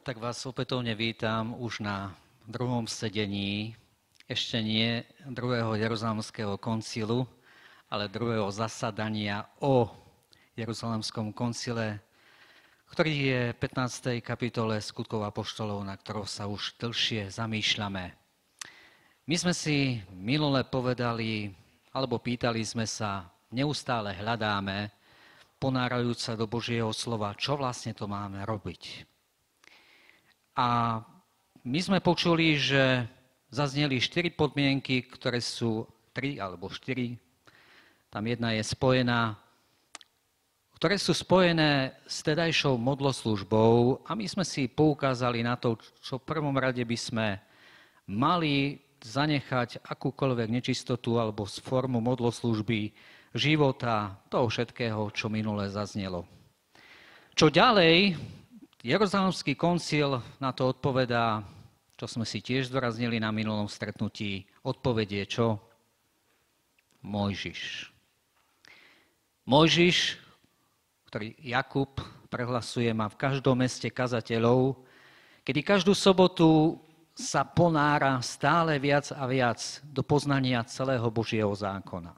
Tak vás opätovne vítam už na druhom sedení, ešte nie druhého Jeruzalemského koncilu, ale druhého zasadania o Jeruzalemskom koncile, ktorý je v 15. kapitole Skutkov apoštolov, na ktorou sa už dlhšie zamýšľame. My sme si minule povedali, alebo pýtali sme sa, neustále hľadáme, ponárajúc sa do Božieho slova, čo vlastne to máme robiť. A my sme počuli, že zazneli 4 podmienky, ktoré sú 3 alebo 4, tam jedna je spojená, ktoré sú spojené s tedajšou modloslužbou a my sme si poukázali na to, čo v prvom rade by sme mali zanechať akúkoľvek nečistotu alebo formu modloslužby, života, toho všetkého, čo minule zaznelo. Čo ďalej? Jeruzalemský koncil na to odpovedá, čo sme si tiež zdôraznili na minulom stretnutí. Odpoveď je čo? Mojžiš. Mojžiš, ktorý Jakub prehlasuje, má v každom meste kazateľov, kedy každú sobotu sa ponára stále viac a viac do poznania celého Božieho zákona.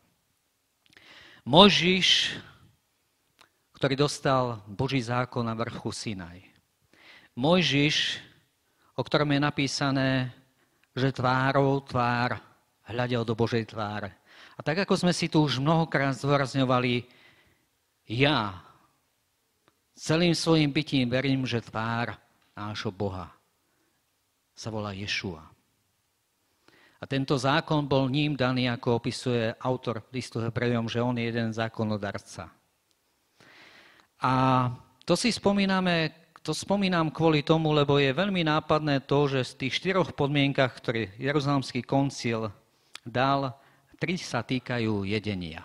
Mojžiš, ktorý dostal Boží zákon na vrchu Sinaj. Mojžiš, o ktorom je napísané, že tvárou tvár hľadel do Božej tváre. A tak, ako sme si tu už mnohokrát zdôrazňovali, ja celým svojim bytím verím, že tvár nášho Boha sa volá Ješua. A tento zákon bol ním daný, ako opisuje autor listu Hebrejom, že on je jeden zákonodarca. A to si spomínam kvôli tomu, lebo je veľmi nápadné to, že z tých 4 podmienkach, ktoré Jeruzalemský koncil dal, 3 sa týkajú jedenia.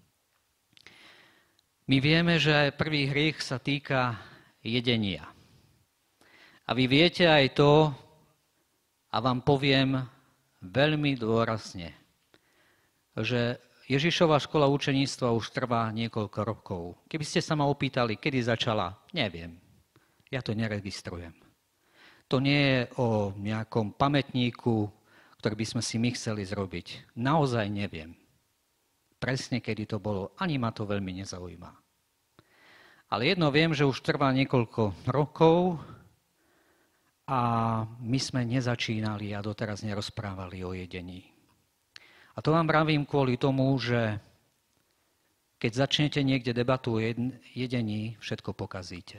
My vieme, že prvý hriech sa týka jedenia. A vy viete aj to, a vám poviem veľmi dôrazne, že Ježišova škola učeníctva už trvá niekoľko rokov. Keby ste sa ma opýtali, kedy začala, neviem. Ja to neregistrujem. To nie je o nejakom pamätníku, ktorý by sme si my chceli zrobiť. Naozaj neviem. Presne, kedy to bolo, ani ma to veľmi nezaujíma. Ale jedno viem, že už trvá niekoľko rokov a my sme nezačínali a doteraz nerozprávali o jedení. A to vám pravím kvôli tomu, že keď začnete niekde debatu o jedení, všetko pokazíte.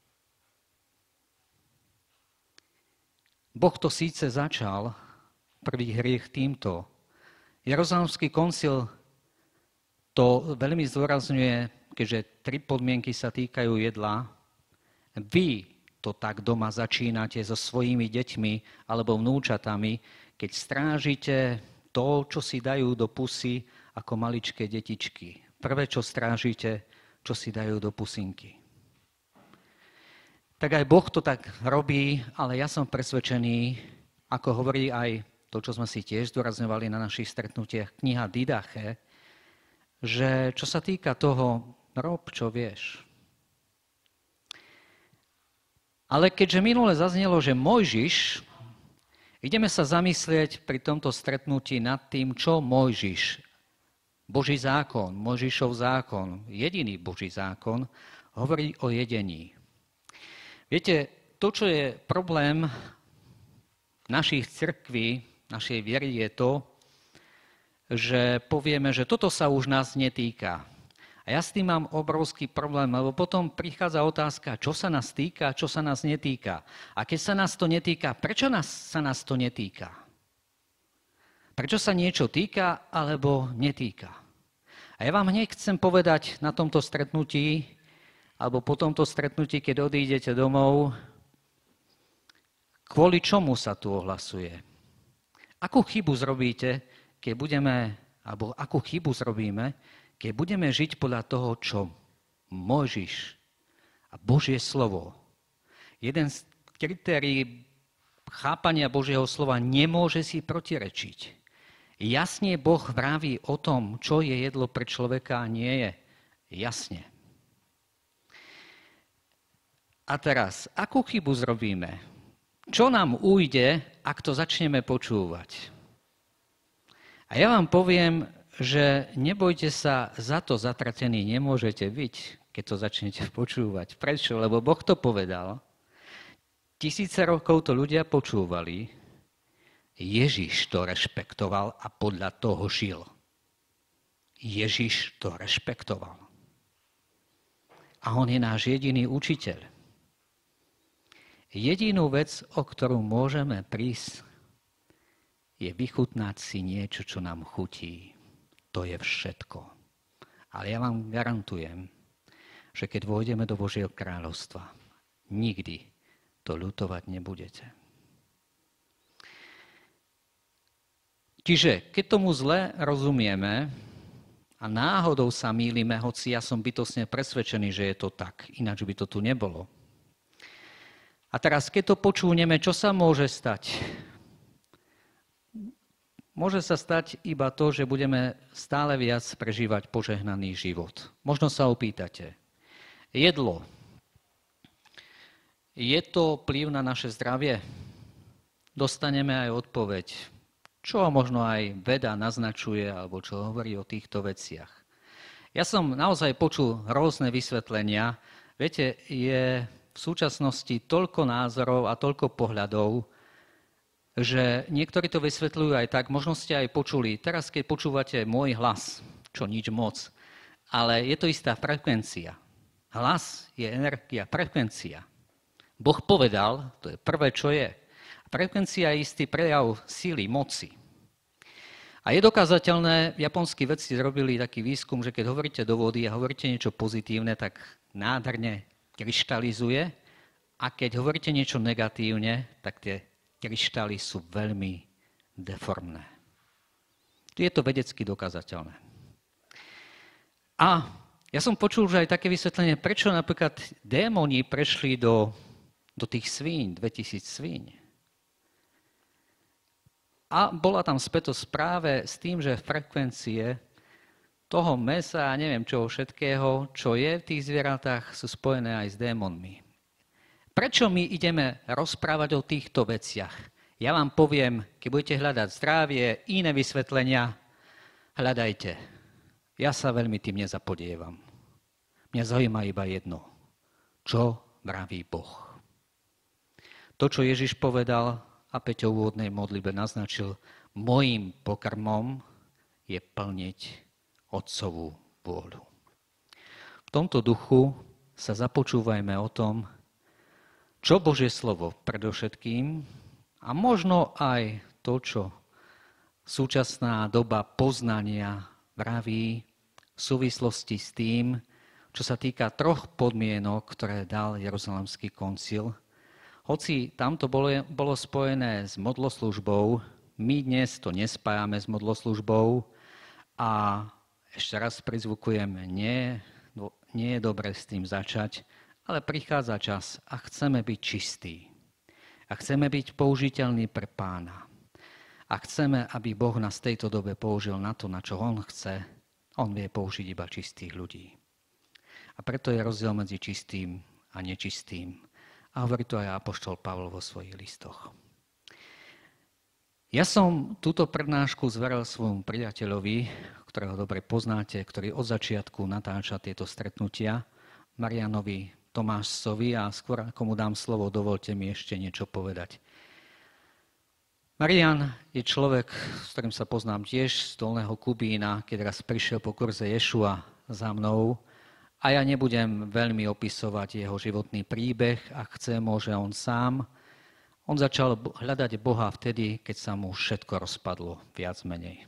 Boh to síce začal, prvý hriech týmto. Jeruzalemský koncil to veľmi zdôrazňuje, keďže 3 podmienky sa týkajú jedla. Vy to tak doma začínate so svojimi deťmi alebo vnúčatami, keď strážite to, čo si dajú do pusy ako maličké detičky. Prvé, čo strážite, čo si dajú do pusinky. Tak aj Boh to tak robí, ale ja som presvedčený, ako hovorí aj to, čo sme si tiež zdôrazňovali na našich stretnutiach, kniha Didache, že čo sa týka toho, rob, čo vieš. Ale keďže minule zaznelo, že Mojžiš, ideme sa zamyslieť pri tomto stretnutí nad tým, čo Mojžiš, Boží zákon, Mojžišov zákon, jediný Boží zákon, hovorí o jedení. Viete, to, čo je problém našich cirkví, našej viery, je to, že povieme, že toto sa už nás netýka. A ja s tým mám obrovský problém, lebo potom prichádza otázka, čo sa nás týka, čo sa nás netýka. A keď sa nás to netýka, prečo sa nás to netýka? Prečo sa niečo týka alebo netýka? A ja vám hneď chcem povedať na tomto stretnutí, alebo po tomto stretnutí, keď odídete domov, kvôli čomu sa tu ohlasuje. Akú chybu zrobíte, keď alebo akú chybu zrobíme, keď budeme žiť podľa toho, čo Mojžiš a Božie slovo. Jeden z kritérií chápania Božieho slova nemôže si protirečiť. Jasne Boh vraví o tom, čo je jedlo pre človeka a nie je. Jasne. A teraz, akú chybu zrobíme? Čo nám ujde, ak to začneme počúvať? A ja vám poviem, že nebojte sa, za to zatratení nemôžete byť, keď to začnete počúvať. Prečo? Lebo Boh to povedal. Tisíce rokov to ľudia počúvali. Ježiš to rešpektoval a podľa toho žil. Ježiš to rešpektoval. A on je náš jediný učiteľ. Jedinú vec, o ktorú môžeme prísť, je vychutnať si niečo, čo nám chutí. To je všetko. Ale ja vám garantujem, že keď vôjdeme do Božieho kráľovstva, nikdy to ľutovať nebudete. Čiže, keď tomu zle rozumieme a náhodou sa mýlime, hoci ja som bytostne presvedčený, že je to tak, ináč by to tu nebolo. A teraz, keď to počúvneme, čo sa môže stať? Môže sa stať iba to, že budeme stále viac prežívať požehnaný život. Možno sa opýtate, jedlo, je to vplyv na naše zdravie? Dostaneme aj odpoveď, čo možno aj veda naznačuje, alebo čo hovorí o týchto veciach. Ja som naozaj počul rôzne vysvetlenia. Viete, je v súčasnosti toľko názorov a toľko pohľadov, že niektorí to vysvetľujú aj tak, možno ste aj počuli, teraz keď počúvate môj hlas, čo nič moc, ale je to istá frekvencia. Hlas je energia, frekvencia. Boh povedal, to je prvé, čo je. Frekvencia je istý prejav síly, moci. A je dokázateľné, japonskí vedci zrobili taký výskum, že keď hovoríte do vody a hovoríte niečo pozitívne, tak nádherne kryštalizuje, a keď hovoríte niečo negatívne, tak tie kryštály sú veľmi deformné. Je to vedecky dokázateľné. A ja som počul už aj také vysvetlenie, prečo napríklad démoni prešli do tých svíň, 2000 svíň. A bola tam spätosť práve s tým, že frekvencie toho mäsa a neviem čoho všetkého, čo je v tých zvieratách, sú spojené aj s démonmi. Prečo my ideme rozprávať o týchto veciach? Ja vám poviem, keď budete hľadať zdravie, iné vysvetlenia, hľadajte. Ja sa veľmi tým nezapodievam. Mňa zaujíma iba jedno. Čo vraví Boh? To, čo Ježiš povedal a Peťo v úvodnej modlitbe naznačil, mojím pokrmom je plniť Otcovú vôľu. V tomto duchu sa započúvajme o tom, čo Božie slovo predovšetkým a možno aj to, čo súčasná doba poznania vraví v súvislosti s tým, čo sa týka troch podmienok, ktoré dal Jeruzalemský koncil. Hoci tamto bolo spojené s modloslužbou, my dnes to nespájame s modloslužbou a ešte raz prizvukujem, nie je dobre s tým začať, ale prichádza čas a chceme byť čistí. A chceme byť použiteľní pre Pána. A chceme, aby Boh nás v tejto dobe použil na to, na čo On chce. On vie použiť iba čistých ľudí. A preto je rozdiel medzi čistým a nečistým. A hovorí to aj apoštol Pavol vo svojich listoch. Ja som túto prednášku zveril svojmu priateľovi, ktorého dobre poznáte, ktorý od začiatku natáča tieto stretnutia, Marianovi Tomášovi, a skôr ako mu dám slovo, dovolte mi ešte niečo povedať. Marian je človek, s ktorým sa poznám tiež z Dolného Kubína, keď raz prišiel po kurze Ješua za mnou, a ja nebudem veľmi opisovať jeho životný príbeh, ak chce, môže on sám. On začal hľadať Boha vtedy, keď sa mu všetko rozpadlo, viac menej.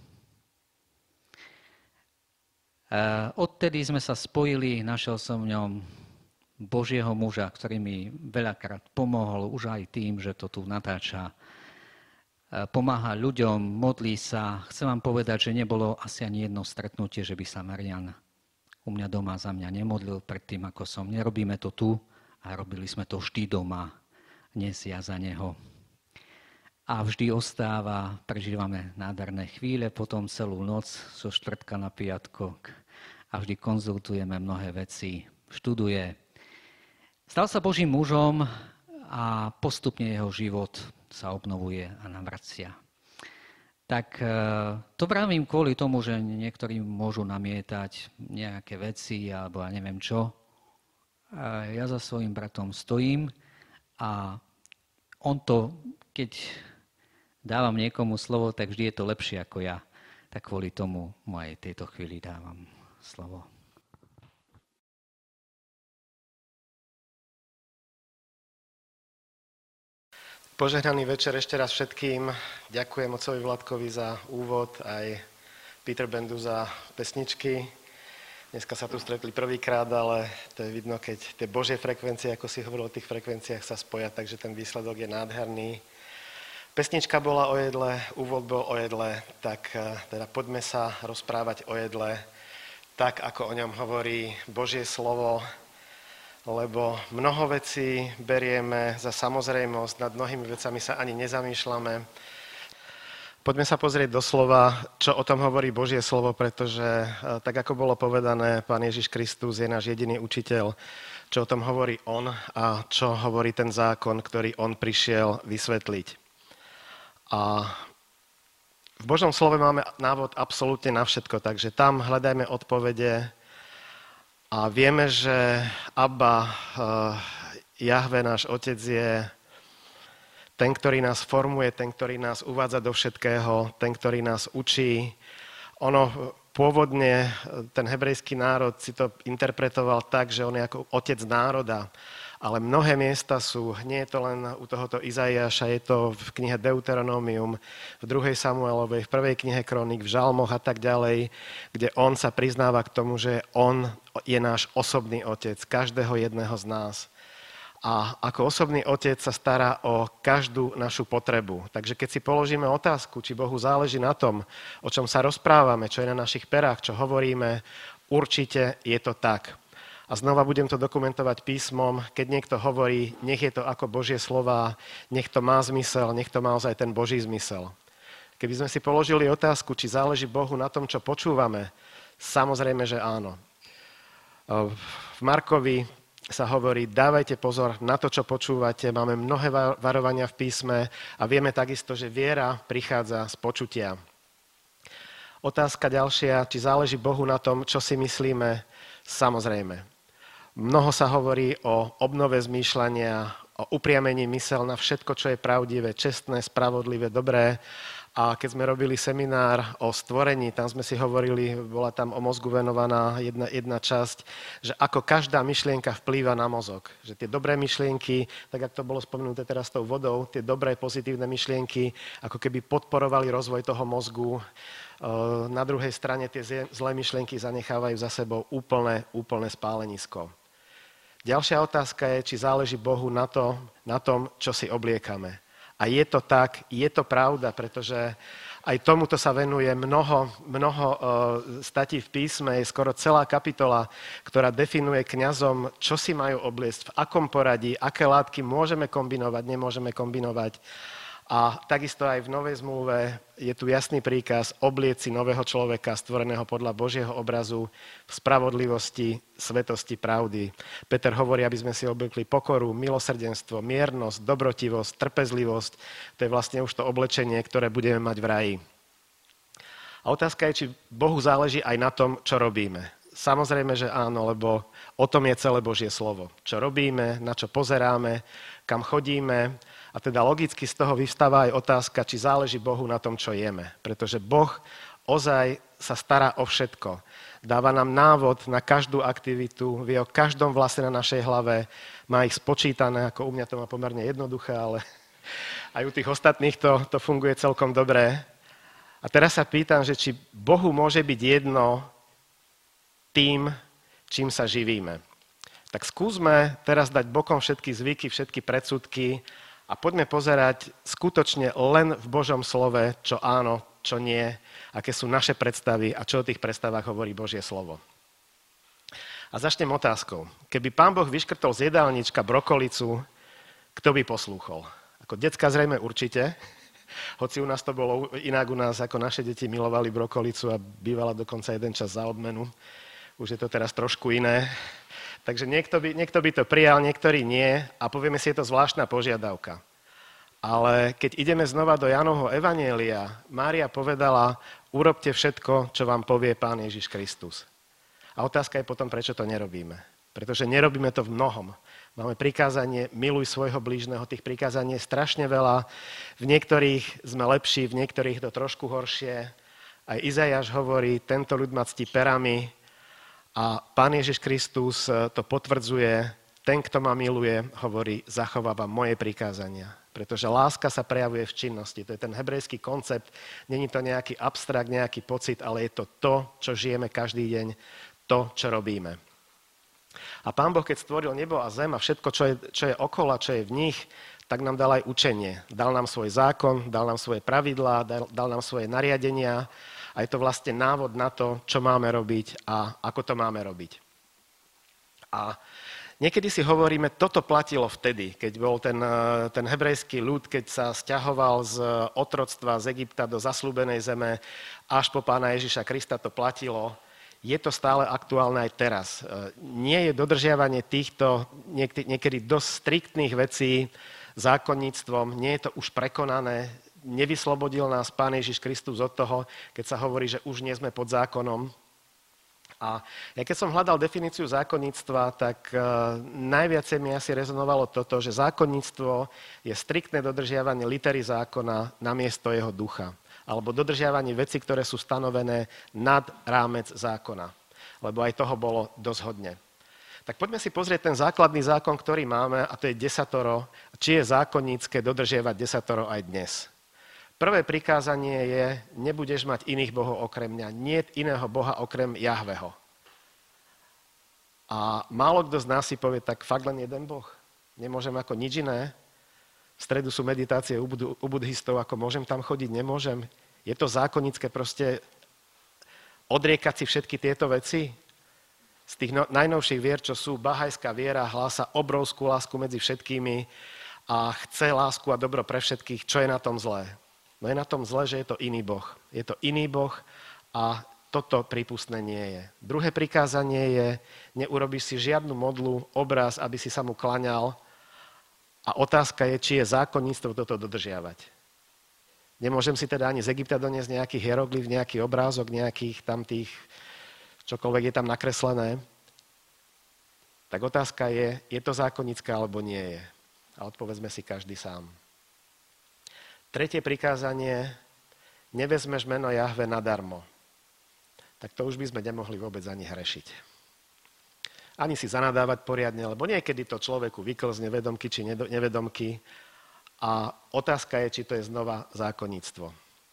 Odtedy sme sa spojili, našiel som v ňom Božieho muža, ktorý mi veľakrát pomohol, už aj tým, že to tu natáča. Pomáha ľuďom, modlí sa. Chcem vám povedať, že nebolo asi ani jedno stretnutie, že by sa Marian u mňa doma za mňa nemodlil predtým, ako som. Nerobíme to tu a robili sme to vždy doma, dnes ja za neho. A vždy ostáva, prežívame nádherné chvíle, potom celú noc, zo štvrtka na piatok, a vždy konzultujeme mnohé veci, študuje. Stal sa Božím mužom a postupne jeho život sa obnovuje a navracia. Tak to vravím kvôli tomu, že niektorí môžu namietať nejaké veci alebo ja neviem čo. Ja za svojím bratom stojím a on to, keď dávam niekomu slovo, tak vždy je to lepšie ako ja. Tak kvôli tomu mu aj tejto chvíli dávam slovo. Požehnaný večer ešte raz všetkým. Ďakujem otcovi Vladkovi za úvod, aj Peter Bandu za pesničky. Dneska sa tu stretli prvýkrát, ale to je vidno, keď tie Božie frekvencie, ako si hovoril o tých frekvenciách, sa spoja, takže ten výsledok je nádherný. Pesnička bola o jedle, úvod bol o jedle, tak teda poďme sa rozprávať o jedle, tak ako o ňom hovorí Božie slovo, lebo mnoho vecí berieme za samozrejmosť, nad mnohými vecami sa ani nezamýšľame. Poďme sa pozrieť do slova, čo o tom hovorí Božie slovo, pretože tak ako bolo povedané, Pán Ježiš Kristus je náš jediný učiteľ, čo o tom hovorí on a čo hovorí ten zákon, ktorý on prišiel vysvetliť. A v Božom slove máme návod absolútne na všetko, takže tam hľadajme odpovede. A vieme, že Abba, Jahve, náš Otec, je ten, ktorý nás formuje, ten, ktorý nás uvádza do všetkého, ten, ktorý nás učí. Ono pôvodne, ten hebrejský národ si to interpretoval tak, že on je ako otec národa. Ale mnohé miesta sú, nie je to len u tohoto Izaiáša, je to v knihe Deuteronomium, v 2. Samuelovej, v 1. knihe Kroník, v Žalmoch a tak ďalej, kde on sa priznáva k tomu, že on je náš osobný otec, každého jedného z nás. A ako osobný otec sa stará o každú našu potrebu. Takže keď si položíme otázku, či Bohu záleží na tom, o čom sa rozprávame, čo je na našich perách, čo hovoríme, určite je to tak. A znova budem to dokumentovať písmom, keď niekto hovorí, nech je to ako Božie slová, nech to má zmysel, nech to má ozaj ten Boží zmysel. Keby sme si položili otázku, či záleží Bohu na tom, čo počúvame, samozrejme, že áno. V Markovi sa hovorí, dávajte pozor na to, čo počúvate, máme mnohé varovania v písme a vieme takisto, že viera prichádza z počutia. Otázka ďalšia, či záleží Bohu na tom, čo si myslíme, samozrejme. Mnoho sa hovorí o obnove zmýšľania, o upriamení mysel na všetko, čo je pravdivé, čestné, spravodlivé, dobré. A keď sme robili seminár o stvorení, tam sme si hovorili, bola tam o mozgu venovaná jedna časť, že ako každá myšlienka vplýva na mozog. Že tie dobré myšlienky, tak ako to bolo spomenuté teraz tou vodou, tie dobré pozitívne myšlienky, ako keby podporovali rozvoj toho mozgu. Na druhej strane tie zlé myšlienky zanechávajú za sebou úplné spálenisko. Ďalšia otázka je, či záleží Bohu na tom, čo si obliekame. A je to tak, je to pravda, pretože aj tomuto sa venuje mnoho statí v písme, je skoro celá kapitola, ktorá definuje kňazom, čo si majú obliecť, v akom poradí, aké látky môžeme kombinovať, nemôžeme kombinovať. A takisto aj v Novej zmluve je tu jasný príkaz oblieť si nového človeka, stvoreného podľa Božieho obrazu, v spravodlivosti, svetosti, pravdy. Peter hovorí, aby sme si obliekli pokoru, milosrdenstvo, miernosť, dobrotivosť, trpezlivosť. To je vlastne už to oblečenie, ktoré budeme mať v raji. A otázka je, či Bohu záleží aj na tom, čo robíme. Samozrejme, že áno, lebo o tom je celé Božie slovo. Čo robíme, na čo pozeráme, kam chodíme. A teda logicky z toho vyvstáva aj otázka, či záleží Bohu na tom, čo jeme. Pretože Boh ozaj sa stará o všetko. Dáva nám návod na každú aktivitu, vie o každom vlase na našej hlave, má ich spočítané, ako u mňa to má pomerne jednoduché, ale aj u tých ostatných to funguje celkom dobre. A teraz sa pýtam, že či Bohu môže byť jedno tým, čím sa živíme. Tak skúsme teraz dať bokom všetky zvyky, všetky predsudky a poďme pozerať skutočne len v Božom slove, čo áno, čo nie, aké sú naše predstavy a čo o tých predstavách hovorí Božie slovo. A začnem otázkou. Keby Pán Boh vyškrtol z jedálnička brokolicu, kto by poslúchol? Ako decka zrejme určite, hoci u nás to bolo inak, u nás ako naše deti milovali brokolicu a bývala dokonca jeden čas za odmenu. Už je to teraz trošku iné. Takže niekto by to prijal, niektorý nie a povieme si, je to zvláštna požiadavka. Ale keď ideme znova do Jánovho evanjelia, Mária povedala, urobte všetko, čo vám povie Pán Ježiš Kristus. A otázka je potom, prečo to nerobíme. Pretože nerobíme to v mnohom. Máme prikázanie, miluj svojho blížneho, tých prikázaní je strašne veľa. V niektorých sme lepší, v niektorých to trošku horšie. Aj Izaiáš hovorí, tento ľud ma ctí perami a Pán Ježiš Kristus to potvrdzuje. Ten, kto ma miluje, hovorí, zachovávam moje prikázania. Pretože láska sa prejavuje v činnosti. To je ten hebrejský koncept. Není to nejaký abstrakt, nejaký pocit, ale je to to, čo žijeme každý deň, to, čo robíme. A Pán Boh, keď stvoril nebo a zem a všetko, čo je okolo, čo je v nich, tak nám dal aj učenie. Dal nám svoj zákon, dal nám svoje pravidlá, dal nám svoje nariadenia a je to vlastne návod na to, čo máme robiť a ako to máme robiť. A niekedy si hovoríme, toto platilo vtedy, keď bol ten hebrejský ľud, keď sa sťahoval z otroctva z Egypta do zasľúbenej zeme, až po Pána Ježiša Krista to platilo. Je to stále aktuálne aj teraz. Nie je dodržiavanie týchto niekedy dosť striktných vecí zákonníctvom, nie je to už prekonané, nevyslobodil nás Pán Ježiš Kristus od toho, keď sa hovorí, že už nie sme pod zákonom. A ja keď som hľadal definíciu zákonníctva, tak najviacej mi asi rezonovalo toto, že zákonníctvo je striktné dodržiavanie litery zákona namiesto jeho ducha. Alebo dodržiavanie vecí, ktoré sú stanovené nad rámec zákona. Lebo aj toho bolo dosť hodne. Tak poďme si pozrieť ten základný zákon, ktorý máme, a to je desatoro. Či je zákonnícke dodržiavať desatoro aj dnes. Prvé prikázanie je, nebudeš mať iných bohov okrem mňa. Niet iného boha okrem Jahveho. A málo kto z nás si povie, tak fakt len jeden boh. Nemôžem ako nič iné. V stredu sú meditácie u buddhistov, ako môžem tam chodiť, nemôžem. Je to zákonnícke proste odriekať si všetky tieto veci? Z tých najnovších vier, čo sú, bahajská viera hlása obrovskú lásku medzi všetkými a chce lásku a dobro pre všetkých. Čo je na tom zlé? No je na tom zlé, že je to iný boh. Je to iný boh a toto prípustné nie je. Druhé prikázanie je, neurobíš si žiadnu modlu, obraz, aby si sa mu klaňal. A otázka je, či je zákonníctvo toto dodržiavať. Nemôžem si teda ani z Egypta doniesť nejaký hieroglyf, nejaký obrázok, nejakých tam tých, čokoľvek je tam nakreslené. Tak otázka je to zákonnícke alebo nie je. A odpovedzme si každý sám. Tretie prikázanie, nevezmeš meno Jahve nadarmo. Tak to už by sme nemohli vôbec ani hrešiť. Ani si zanadávať poriadne, lebo niekedy to človeku vyklzne vedomky či nevedomky. A otázka je, či to je znova zákonníctvo.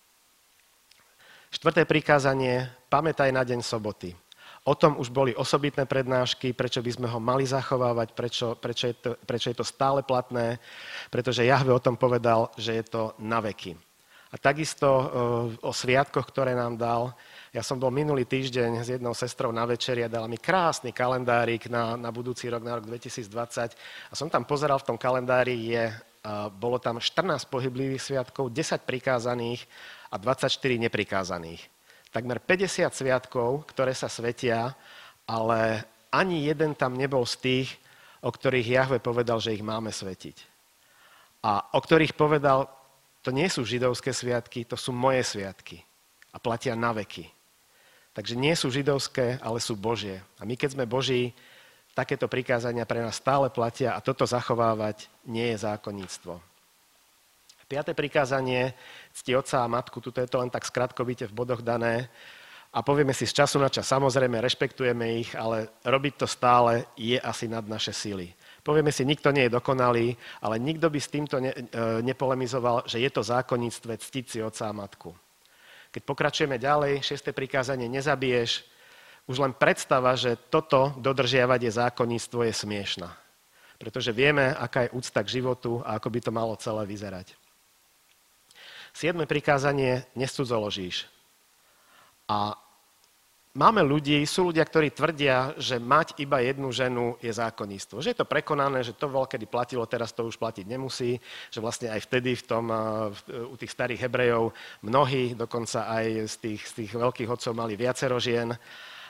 Štvrté prikázanie, pamätaj na deň soboty. O tom už boli osobitné prednášky, prečo by sme ho mali zachovávať, prečo je to stále platné, pretože Jahve o tom povedal, že je to na veky. A takisto o sviatkoch, ktoré nám dal. Ja som bol minulý týždeň s jednou sestrou na večeri a dala mi krásny kalendárik na budúci rok, na rok 2020. A som tam pozeral v tom kalendári, bolo tam 14 pohyblivých sviatkov, 10 prikázaných a 24 neprikázaných. Takmer 50 sviatkov, ktoré sa svetia, ale ani jeden tam nebol z tých, o ktorých Jahve povedal, že ich máme svetiť. A o ktorých povedal, to nie sú židovské sviatky, to sú moje sviatky a platia na veky. Takže nie sú židovské, ale sú Božie. A my keď sme Boží, takéto prikázania pre nás stále platia a toto zachovávať nie je zákonníctvo. Piaté prikázanie, cti otca a matku, tuto je to len tak skratkovite v bodoch dané a povieme si z času na čas, samozrejme rešpektujeme ich, ale robiť to stále je asi nad naše sily. Povieme si, nikto nie je dokonalý, ale nikto by s týmto nepolemizoval, že je to zákonníctve ctiť si otca a matku. Keď pokračujeme ďalej, 6. prikázanie, nezabiješ, už len predstava, že toto dodržiavať je zákonníctvo, je smiešná. Pretože vieme, aká je úcta k životu a ako by to malo celé vyzerať. 7. prikázanie, nescudzoložíš. A máme sú ľudia, ktorí tvrdia, že mať iba jednu ženu je zákonníctvo. Že je to prekonané, že to veľkedy platilo, teraz to už platiť nemusí. Že vlastne aj vtedy u tých starých Hebrejov mnohí, dokonca aj z tých veľkých otcov mali viacero žien.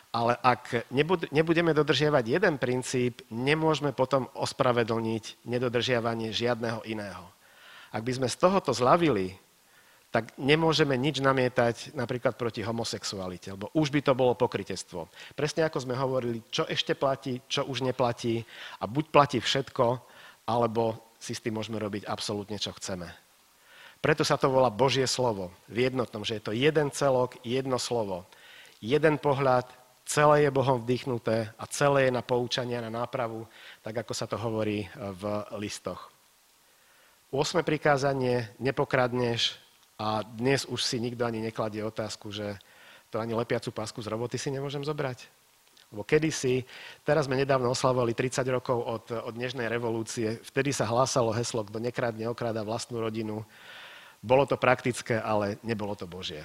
Ale ak nebudeme dodržiavať jeden princíp, nemôžeme potom ospravedlniť nedodržiavanie žiadneho iného. Ak by sme z tohoto zľavili, tak nemôžeme nič namietať napríklad proti homosexualite, lebo už by to bolo pokrytectvo. Presne ako sme hovorili, čo ešte platí, čo už neplatí a buď platí všetko, alebo si s tým môžeme robiť absolútne, čo chceme. Preto sa to volá Božie slovo v jednotnom, že je to jeden celok, jedno slovo, jeden pohľad, celé je Bohom vdychnuté a celé je na poučanie, na nápravu, tak ako sa to hovorí v listoch. 8. prikázanie, nepokradneš, a dnes už si nikto ani nekladie otázku, že to ani lepiacu pásku z roboty si nemôžem zobrať. Lebo kedysi, teraz sme nedávno oslavovali 30 rokov od Nežnej revolúcie, vtedy sa hlásalo heslo, kto nekradne, okráda vlastnú rodinu. Bolo to praktické, ale nebolo to Božie.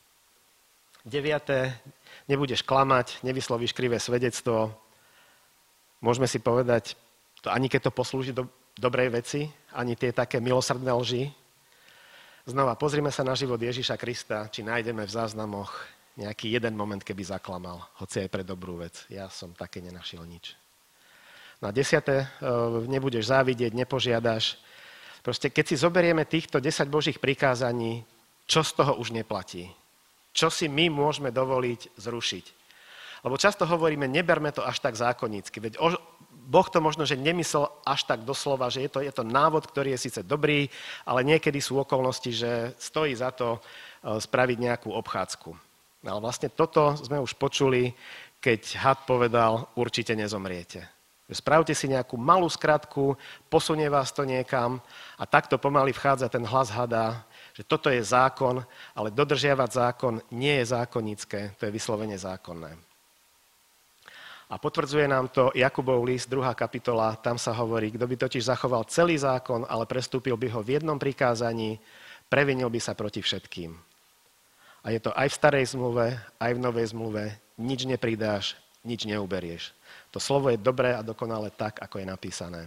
9. Nebudeš klamať, nevyslovíš krivé svedectvo. Môžeme si povedať, to ani keď to poslúži do dobrej veci, ani tie také milosrdné lži. Znova, pozrime sa na život Ježiša Krista, či nájdeme v záznamoch nejaký jeden moment, keby zaklamal, hoci aj pre dobrú vec. Ja som také nenašiel nič. Na 10. Nebudeš závidieť, nepožiadaš. Proste, keď si zoberieme týchto 10 Božích prikázaní, čo z toho už neplatí? Čo si my môžeme dovoliť zrušiť? Lebo často hovoríme, neberme to až tak zákonnícky. Veď Boh to možno, že nemyslel až tak doslova, že je to návod, ktorý je síce dobrý, ale niekedy sú okolnosti, že stojí za to spraviť nejakú obchádzku. Ale vlastne toto sme už počuli, keď had povedal, určite nezomriete. Spravte si nejakú malú skratku, posunie vás to niekam a takto pomaly vchádza ten hlas hada, že toto je zákon, ale dodržiavať zákon nie je zákonnícke, to je vyslovene zákonné. A potvrdzuje nám to Jakubov list, 2. kapitola, tam sa hovorí, kto by totiž zachoval celý zákon, ale prestúpil by ho v jednom prikázaní, previnil by sa proti všetkým. A je to aj v starej zmluve, aj v novej zmluve, nič nepridáš, nič neuberieš. To slovo je dobré a dokonale tak, ako je napísané.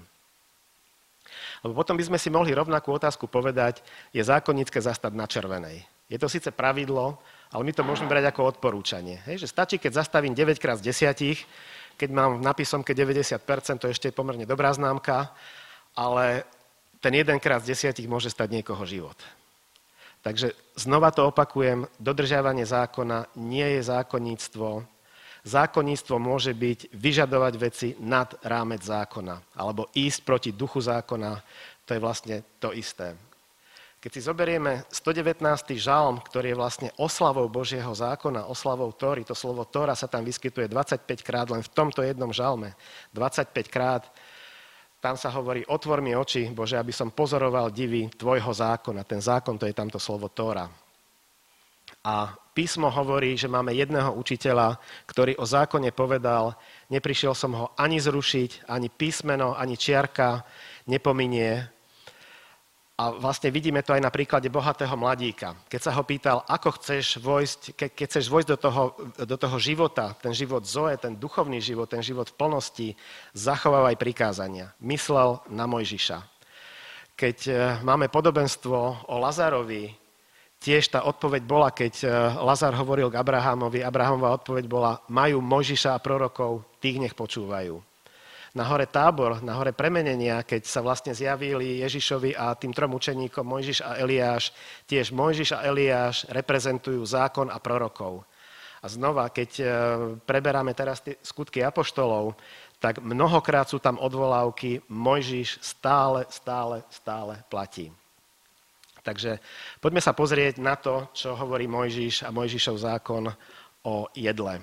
Lebo potom by sme si mohli rovnakú otázku povedať, je zákonnícke zastať na červenej. Je to síce pravidlo, ale my to môžeme brať ako odporúčanie. Hej, že stačí, keď zastavím 9x z 10, keď mám v napísomke 90%, to ešte je pomerne dobrá známka, ale ten 1x z 10 môže stať niekoho život. Takže znova to opakujem, dodržiavanie zákona nie je zákonníctvo. Zákonníctvo môže byť vyžadovať veci nad rámec zákona, alebo ísť proti duchu zákona, to je vlastne to isté. Keď si zoberieme 119. žalm, ktorý je vlastne oslavou Božieho zákona, oslavou Tóry, to slovo Tóra sa tam vyskytuje 25 krát len v tomto jednom žalme. 25 krát. Tam sa hovorí, otvor mi oči, Bože, aby som pozoroval divy tvojho zákona. Ten zákon, to je tamto slovo Tóra. A písmo hovorí, že máme jedného učiteľa, ktorý o zákone povedal, neprišiel som ho ani zrušiť, ani písmeno, ani čiarka nepominie. A vlastne vidíme to aj na príklade bohatého mladíka. Keď sa ho pýtal, ako chceš vojsť, keď chceš vojsť do toho života, ten život Zoe, ten duchovný život, ten život v plnosti, zachovávaj prikázania. Myslel na Mojžiša. Keď máme podobenstvo o Lazarovi, tiež tá odpoveď bola, keď Lazar hovoril k Abrahamovi, Abrahamová odpoveď bola, majú Mojžiša a prorokov, tých nech počúvajú. Na hore Tábor, na hore premenenia, keď sa vlastne zjavili Ježišovi a tým trom učeníkom Mojžiš a Eliáš, tiež Mojžiš a Eliáš reprezentujú zákon a prorokov. A znova, keď preberáme teraz tie skutky apoštolov, tak mnohokrát sú tam odvolávky, Mojžiš stále platí. Takže poďme sa pozrieť na to, čo hovorí Mojžiš a Mojžišov zákon o jedle.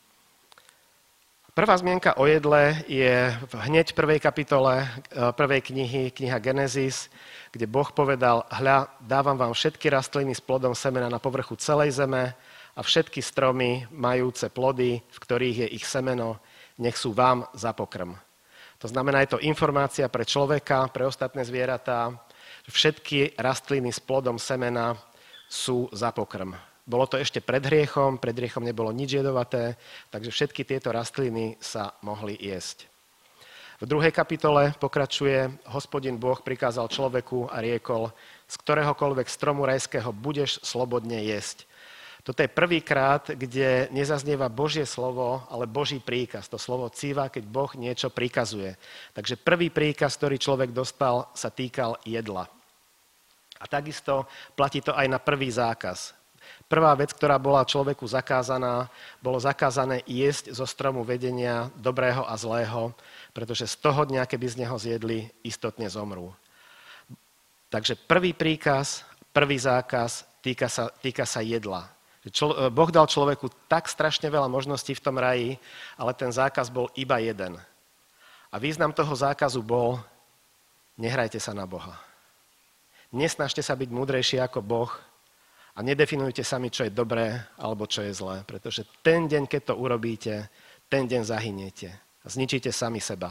Prvá zmienka o jedle je hneď v 1. kapitole 1. kniha Genesis, kde Boh povedal, hľa, dávam vám všetky rastliny s plodom semena na povrchu celej zeme a všetky stromy majúce plody, v ktorých je ich semeno, nech sú vám za pokrm. To znamená, je to informácia pre človeka, pre ostatné zvieratá, že všetky rastliny s plodom semena sú za pokrm. Bolo to ešte pred hriechom nebolo nič jedovaté, takže všetky tieto rastliny sa mohli jesť. V 2. kapitole pokračuje, Hospodin Boh prikázal človeku a riekol, z ktoréhokoľvek stromu rajského budeš slobodne jesť. Toto je prvýkrát, kde nezaznieva Božie slovo, ale Boží príkaz. To slovo cíva, keď Boh niečo prikazuje. Takže prvý príkaz, ktorý človek dostal, sa týkal jedla. A takisto platí to aj na prvý zákaz. Prvá vec, ktorá bola človeku zakázaná, bolo zakázané jesť zo stromu vedenia dobrého a zlého, pretože z toho dňa, keby z neho zjedli, istotne zomrú. Takže prvý príkaz, prvý zákaz týka sa jedla. Boh dal človeku tak strašne veľa možností v tom raji, ale ten zákaz bol iba jeden. A význam toho zákazu bol, nehrajte sa na Boha. Nesnažte sa byť múdrejší ako Boh a nedefinujte sami, čo je dobré alebo čo je zlé, pretože ten deň, keď to urobíte, ten deň zahyniete a zničíte sami seba.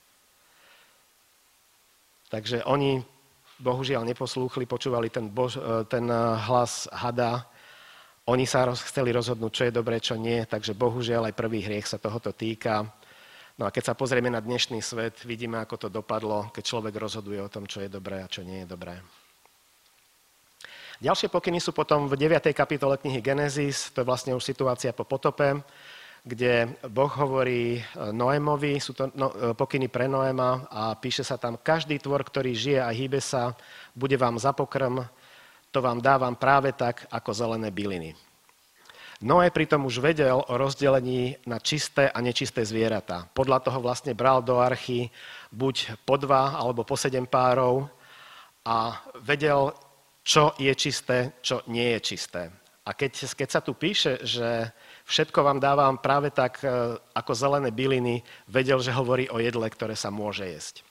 Takže oni bohužiaľ neposlúchli, počúvali ten hlas hada. Oni sa chceli rozhodnúť, čo je dobré, čo nie, takže bohužiaľ aj prvý hriech sa tohoto týka. No a keď sa pozrieme na dnešný svet, vidíme, ako to dopadlo, keď človek rozhoduje o tom, čo je dobré a čo nie je dobré. Ďalšie pokyny sú potom v 9. kapitole knihy Genesis, to je vlastne už situácia po potope, kde Boh hovorí Noémovi, sú to pokyny pre Noéma a píše sa tam, každý tvor, ktorý žije a hýbe sa, bude vám za pokrm, to vám dávam práve tak, ako zelené byliny. Noé pritom už vedel o rozdelení na čisté a nečisté zvieratá. Podľa toho vlastne bral do archy buď po 2 alebo po 7 párov a vedel, čo je čisté, čo nie je čisté. A keď sa tu píše, že všetko vám dávam práve tak, ako zelené byliny, vedel, že hovorí o jedle, ktoré sa môže jesť.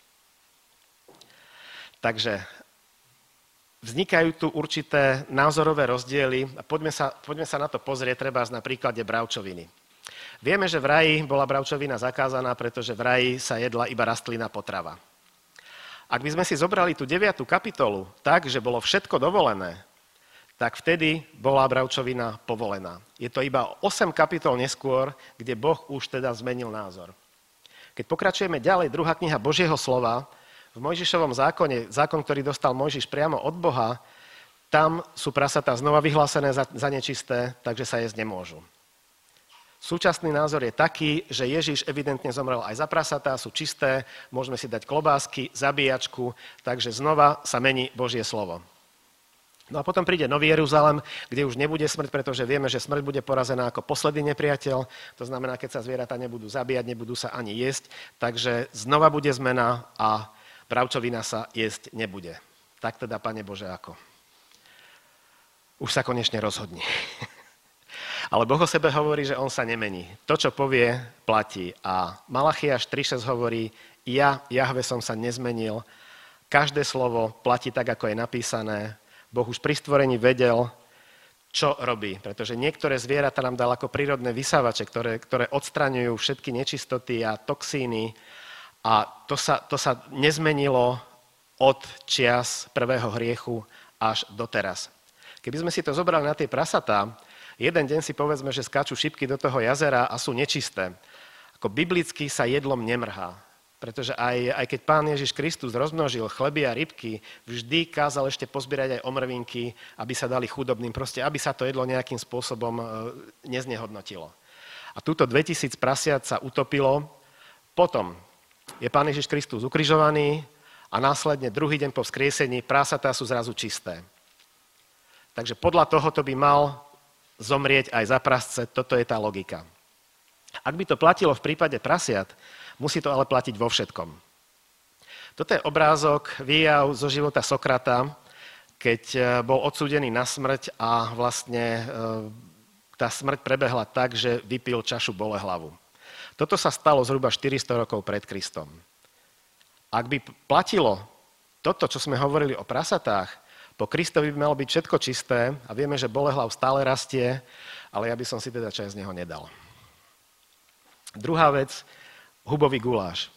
Takže vznikajú tu určité názorové rozdiely a poďme sa na to pozrieť, trebárs na príklade bravčoviny. Vieme, že v raji bola bravčovina zakázaná, pretože v raji sa jedla iba rastlinná potrava. Ak by sme si zobrali tú 9. kapitolu tak, že bolo všetko dovolené, tak vtedy bola bravčovina povolená. Je to iba 8 kapitol neskôr, kde Boh už teda zmenil názor. Keď pokračujeme ďalej, 2. kniha Božieho slova, v Mojžišovom zákone, zákon, ktorý dostal Mojžiš priamo od Boha, tam sú prasatá znova vyhlásené za nečisté, takže sa jesť nemôžu. Súčasný názor je taký, že Ježiš evidentne zomrel aj za prasatá, sú čisté, môžeme si dať klobásky, zabíjačku, takže znova sa mení Božie slovo. No a potom príde Nový Jeruzalem, kde už nebude smrť, pretože vieme, že smrť bude porazená ako posledný nepriateľ. To znamená, keď sa zvieratá nebudú zabíjať, nebudú sa ani jesť, takže znova bude zmena a bravčovina sa jesť nebude. Tak teda, Pane Bože, ako? Už sa konečne rozhodni. Ale Boh o sebe hovorí, že on sa nemení. To, čo povie, platí. A Malachiáš 3.6 hovorí, ja, Jahve, som sa nezmenil. Každé slovo platí tak, ako je napísané. Boh už pri stvorení vedel, čo robí. Pretože niektoré zvieratá nám dal ako prírodné vysávače, ktoré odstraňujú všetky nečistoty a toxíny. A to sa nezmenilo od čias prvého hriechu až doteraz. Keby sme si to zobrali na tie prasatá, jeden deň si povedzme, že skáču šipky do toho jazera a sú nečisté. Ako biblicky sa jedlom nemrhá. Pretože aj keď Pán Ježiš Kristus rozmnožil chleby a rybky, vždy kázal ešte pozbierať aj omrvinky, aby sa dali chudobným, proste aby sa to jedlo nejakým spôsobom neznehodnotilo. A túto 2000 prasiat sa utopilo, potom je Pán Ježiš Kristus ukrižovaný a následne druhý deň po vzkriesení prasatá sú zrazu čisté. Takže podľa tohoto by mal zomrieť aj za prasce, toto je tá logika. Ak by to platilo v prípade prasiat, musí to ale platiť vo všetkom. Toto je obrázok, výjav zo života Sokrata, keď bol odsúdený na smrť a vlastne tá smrť prebehla tak, že vypil čašu bolehlavu. Toto sa stalo zhruba 400 rokov pred Kristom. Ak by platilo toto, čo sme hovorili o prasatách, po Kristovi by malo byť všetko čisté a vieme, že bolehlav stále rastie, ale ja by som si teda čaj z neho nedal. Druhá vec, hubový guláš.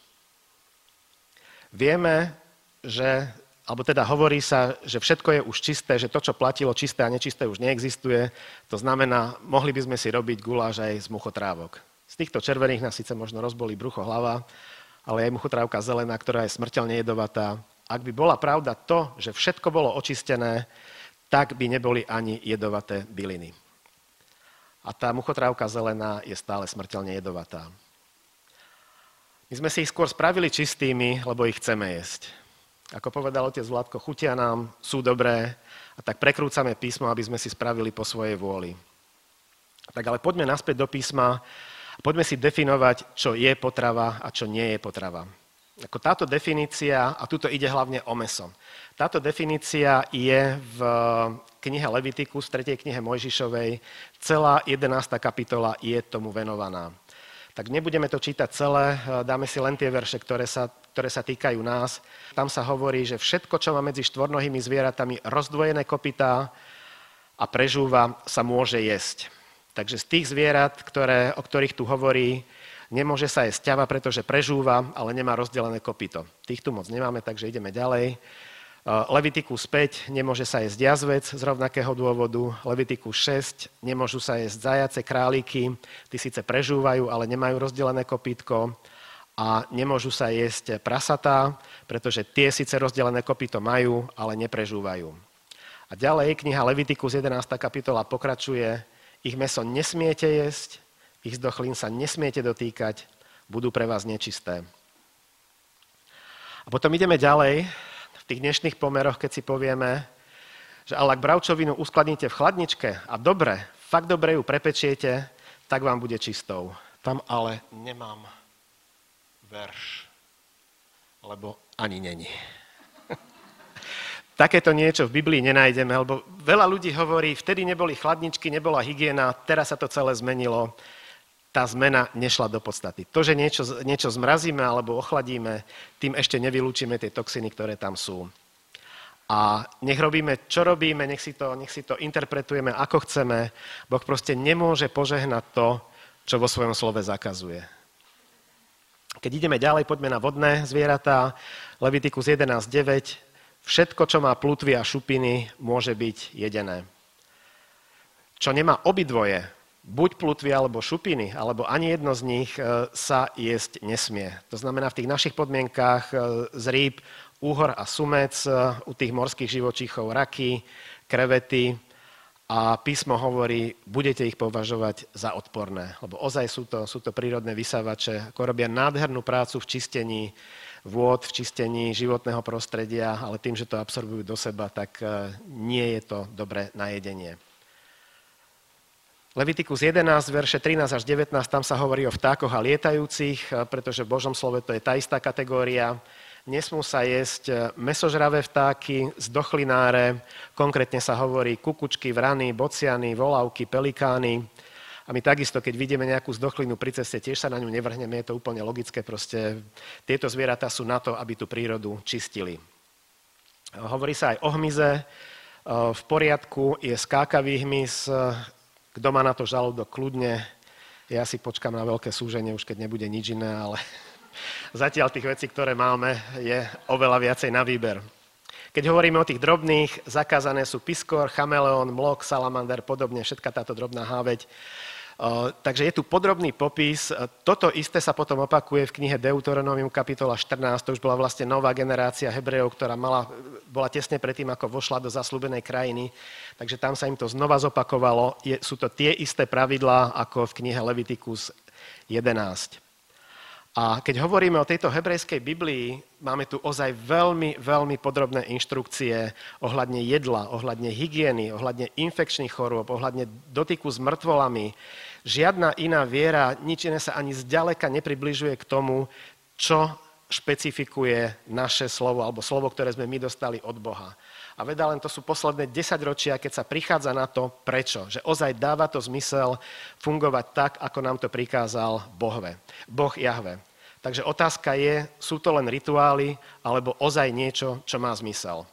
Vieme, alebo teda hovorí sa, že všetko je už čisté, že to, čo platilo čisté a nečisté, už neexistuje. To znamená, mohli by sme si robiť guláš aj z muchotrávok. Z týchto červených nás síce možno rozbolí brucho, hlava, ale aj muchotrávka zelená, ktorá je smrteľne jedovatá. Ak by bola pravda to, že všetko bolo očistené, tak by neboli ani jedovaté byliny. A tá muchotrávka zelená je stále smrteľne jedovatá. My sme si ich skôr spravili čistými, lebo ich chceme jesť. Ako povedal otec Vládko, chutia nám, sú dobré a tak prekrúcame písmo, aby sme si spravili po svojej vôli. Tak ale poďme naspäť do písma a poďme si definovať, čo je potrava a čo nie je potrava. Ako táto definícia, a tuto ide hlavne o mäso. Táto definícia je v knihe Levitikus, v 3. knihe Mojžišovej, celá 11. kapitola je tomu venovaná. Tak nebudeme to čítať celé, dáme si len tie verše, ktoré sa týkajú nás. Tam sa hovorí, že všetko, čo má medzi štvornohými zvieratami rozdvojené kopytá a prežúva, sa môže jesť. Takže z tých zvierat, o ktorých tu hovorí, nemôže sa jesť ťava, pretože prežúva, ale nemá rozdelené kopyto. Tých tu moc nemáme, takže ideme ďalej. Levitikus 5, nemôže sa jesť jazvec z rovnakého dôvodu. Levitikus 6, nemôžu sa jesť zajace, králiky, tí síce prežúvajú, ale nemajú rozdelené kopytko. A nemôžu sa jesť prasatá, pretože tie síce rozdelené kopyto majú, ale neprežúvajú. A ďalej kniha Levitikus 11. kapitola pokračuje, ich mäso nesmiete jesť, ich zdochlín sa nesmiete dotýkať, budú pre vás nečisté. A potom ideme ďalej, v tých dnešných pomeroch, keď si povieme, že ale ak bravčovinu uskladníte v chladničke a fakt dobre ju prepečiete, tak vám bude čistou. Tam ale nemám verš, lebo ani není. Takéto niečo v Biblii nenájdeme, lebo veľa ľudí hovorí, vtedy neboli chladničky, nebola hygiena, teraz sa to celé zmenilo. Tá zmena nešla do podstaty. To, že niečo zmrazíme alebo ochladíme, tým ešte nevylúčime tie toxiny, ktoré tam sú. A nech robíme, čo robíme, nech si to interpretujeme, ako chceme. Boh proste nemôže požehnať to, čo vo svojom slove zakazuje. Keď ideme ďalej, poďme na vodné zvieratá. Levitikus 11.9. Všetko, čo má plutvy a šupiny, môže byť jedené. Čo nemá obidvoje, buď plutvy alebo šupiny, alebo ani jedno z nich sa jesť nesmie. To znamená, v tých našich podmienkách z rýb úhor a sumec, u tých morských živočíchov raky, krevety a písmo hovorí, budete ich považovať za odporné. Lebo ozaj sú to prírodné vysávače, ako robia nádhernú prácu v čistení vôd, v čistení životného prostredia, ale tým, že to absorbujú do seba, tak nie je to dobré na jedenie. Levitikus 11, verše 13 až 19, tam sa hovorí o vtákoch a lietajúcich, pretože v Božom slove to je tá istá kategória. Nesmú sa jesť mäsožravé vtáky, zdochlináre, konkrétne sa hovorí kukučky, vrany, bociany, volávky, pelikány. A my takisto, keď vidíme nejakú zdochlinu pri ceste, tiež sa na ňu nevrhneme, je to úplne logické, proste tieto zvieratá sú na to, aby tú prírodu čistili. Hovorí sa aj o hmyze, v poriadku je skákavý hmyz. Kto má na to žalúdok, kľudne. Ja si počkám na veľké súženie, už keď nebude nič iné, ale zatiaľ tých vecí, ktoré máme, je oveľa viacej na výber. Keď hovoríme o tých drobných, zakázané sú piskor, chameleón, mlok, salamander, podobne, všetka táto drobná háveť. Takže je tu podrobný popis. Toto isté sa potom opakuje v knihe Deuteronomium kapitola 14. To už bola vlastne nová generácia Hebrejov, ktorá bola tesne predtým, ako vošla do zasľúbenej krajiny. Takže tam sa im to znova zopakovalo. Sú to tie isté pravidlá, ako v knihe Levitikus 11. A keď hovoríme o tejto hebrejskej Biblii, máme tu ozaj veľmi, veľmi podrobné inštrukcie ohľadne jedla, ohľadne hygieny, ohľadne infekčných chorôb, ohľadne dotyku s mŕtvolami. Žiadna iná viera, nič iné sa ani zďaleka nepribližuje k tomu, čo špecifikuje naše slovo, alebo slovo, ktoré sme my dostali od Boha. A veda, len to sú posledné 10 ročia, keď sa prichádza na to, prečo. Že ozaj dáva to zmysel fungovať tak, ako nám to prikázal Boh Jahve. Takže otázka je, sú to len rituály, alebo ozaj niečo, čo má zmysel.